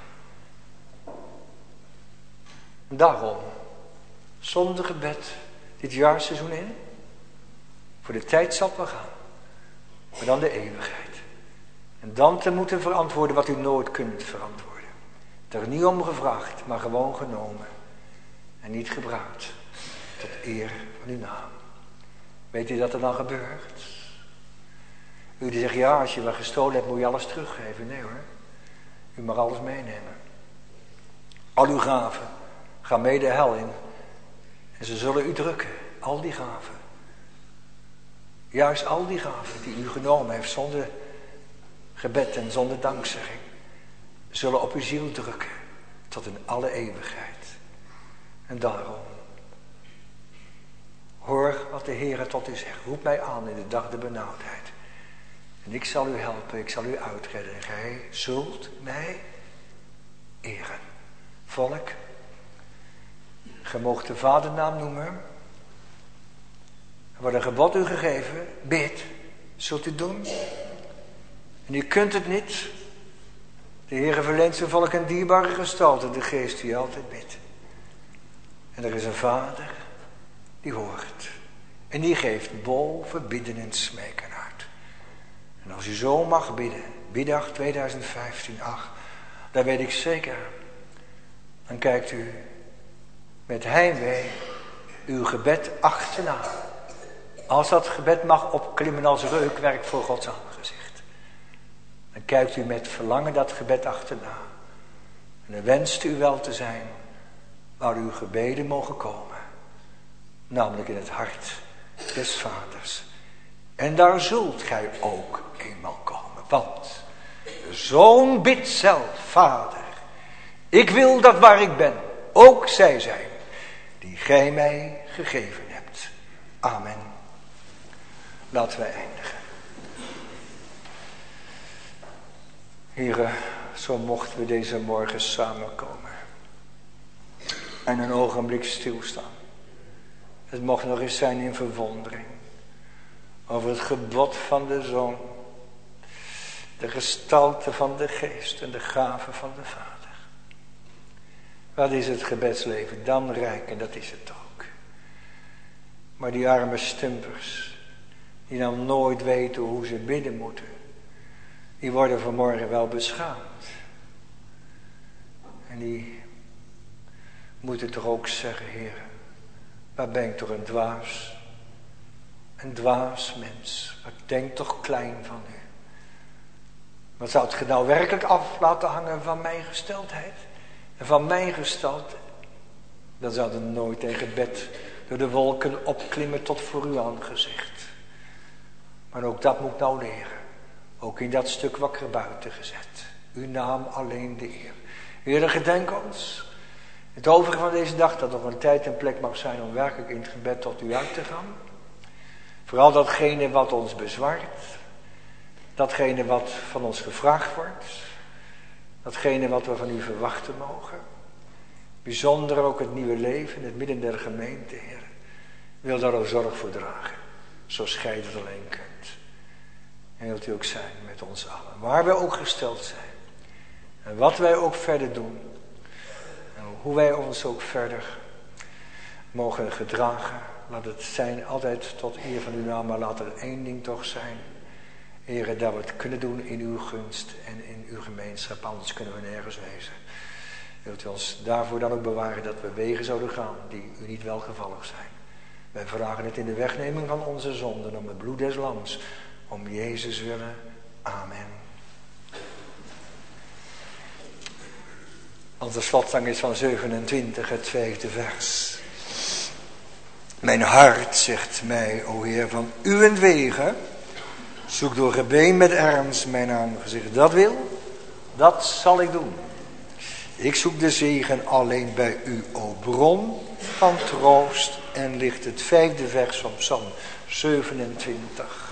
Daarom, zonder gebed, dit jaarseizoen in. Voor de tijd zal het wel gaan. Maar dan de eeuwigheid. En dan te moeten verantwoorden wat u nooit kunt verantwoorden. Er niet om gevraagd, maar gewoon genomen. En niet gebruikt. Tot eer van uw naam. Weet u dat er dan gebeurt? U die zegt, ja, als je wat gestolen hebt, moet je alles teruggeven. Nee hoor. U mag alles meenemen. Al uw gaven gaan mee de hel in. En ze zullen u drukken. Al die gaven. Juist al die gaven die u genomen heeft zonder gebed en zonder dankzegging. Zullen op uw ziel drukken. Tot in alle eeuwigheid. En daarom. Hoor wat de Heer tot u zegt. Roep mij aan in de dag der benauwdheid. En ik zal u helpen. Ik zal u uitredden. En gij zult mij eren. Volk. Ge moogt de vadernaam noemen. Er wordt een gebod u gegeven. Bid. Zult u doen? En u kunt het niet. De Heere verleent zijn volk een dierbare gestalte. De geest die altijd bidt. En er is een vader die hoort. En die geeft boven bidden en smeken uit. En als u zo mag bidden. Biddag tweeduizend vijftien. Ach, dan weet ik zeker. Dan kijkt u met heimwee uw gebed achterna. Als dat gebed mag opklimmen als reukwerk voor Gods aangezicht. Dan kijkt u met verlangen dat gebed achterna. En dan wenst u wel te zijn waar uw gebeden mogen komen. Namelijk in het hart des vaders. En daar zult gij ook eenmaal komen. Want de zoon bidt zelf, vader. Ik wil dat waar ik ben, ook zij zijn, die gij mij gegeven hebt. Amen. Laten wij eindigen. Here, zo mochten we deze morgen samenkomen. En een ogenblik stilstaan. Het mocht nog eens zijn in verwondering. Over het gebod van de Zoon. De gestalte van de Geest en de gave van de Vader. Wat is het gebedsleven dan rijk, en dat is het ook. Maar die arme stumpers, die dan nooit weten hoe ze bidden moeten, die worden vanmorgen wel beschaamd. En die moeten toch ook zeggen, Heer, waar ben ik toch een dwaas, een dwaas mens, wat denk toch klein van u. Wat zou het nou werkelijk af laten hangen van mijn gesteldheid? En van mijn gestalte, dan zou er nooit tegen het bed door de wolken opklimmen tot voor uw aangezicht. Maar ook dat moet nou leren. Ook in dat stuk wakker buiten gezet. Uw naam alleen de eer. Heer, gedenk ons. Het overige van deze dag dat nog een tijd en plek mag zijn om werkelijk in het gebed tot u uit te gaan. Vooral datgene wat ons bezwaart. Datgene wat van ons gevraagd wordt. Datgene wat we van u verwachten mogen. Bijzonder ook het nieuwe leven in het midden der gemeente, Heer. Wil daar ook zorg voor dragen. Zoals gij dat alleen kunt. En wilt u ook zijn met ons allen. Waar wij ook gesteld zijn. En wat wij ook verder doen. En hoe wij ons ook verder mogen gedragen. Laat het zijn altijd tot eer van uw naam. Maar laat er één ding toch zijn. Heere, dat we het kunnen doen in uw gunst en in uw gemeenschap. Anders kunnen we nergens wezen. Wilt u ons daarvoor dan ook bewaren dat we wegen zouden gaan die u niet welgevallig zijn. Wij vragen het in de wegneming van onze zonden om het bloed des lams. Om Jezus willen. Amen. Onze slotzang is van zevenentwintig, het vijfde vers. Mijn hart zegt mij, o Heer, van uwentwege, zoek door gebeen met ernst mijn aangezicht. Dat wil, dat zal ik doen. Ik zoek de zegen alleen bij u, o bron van troost en licht. Het vijfde vers van Psalm zevenentwintig.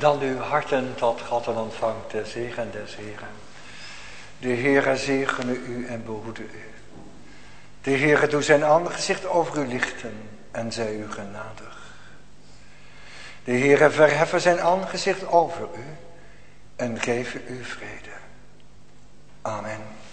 dan uw harten tot God en ontvangt de zegen des Heren. De Heere zegene u en behoede u. De Heere doet zijn aangezicht over u lichten en zij u genadig. De Heere verheffen zijn aangezicht over u en geven u vrede. Amen.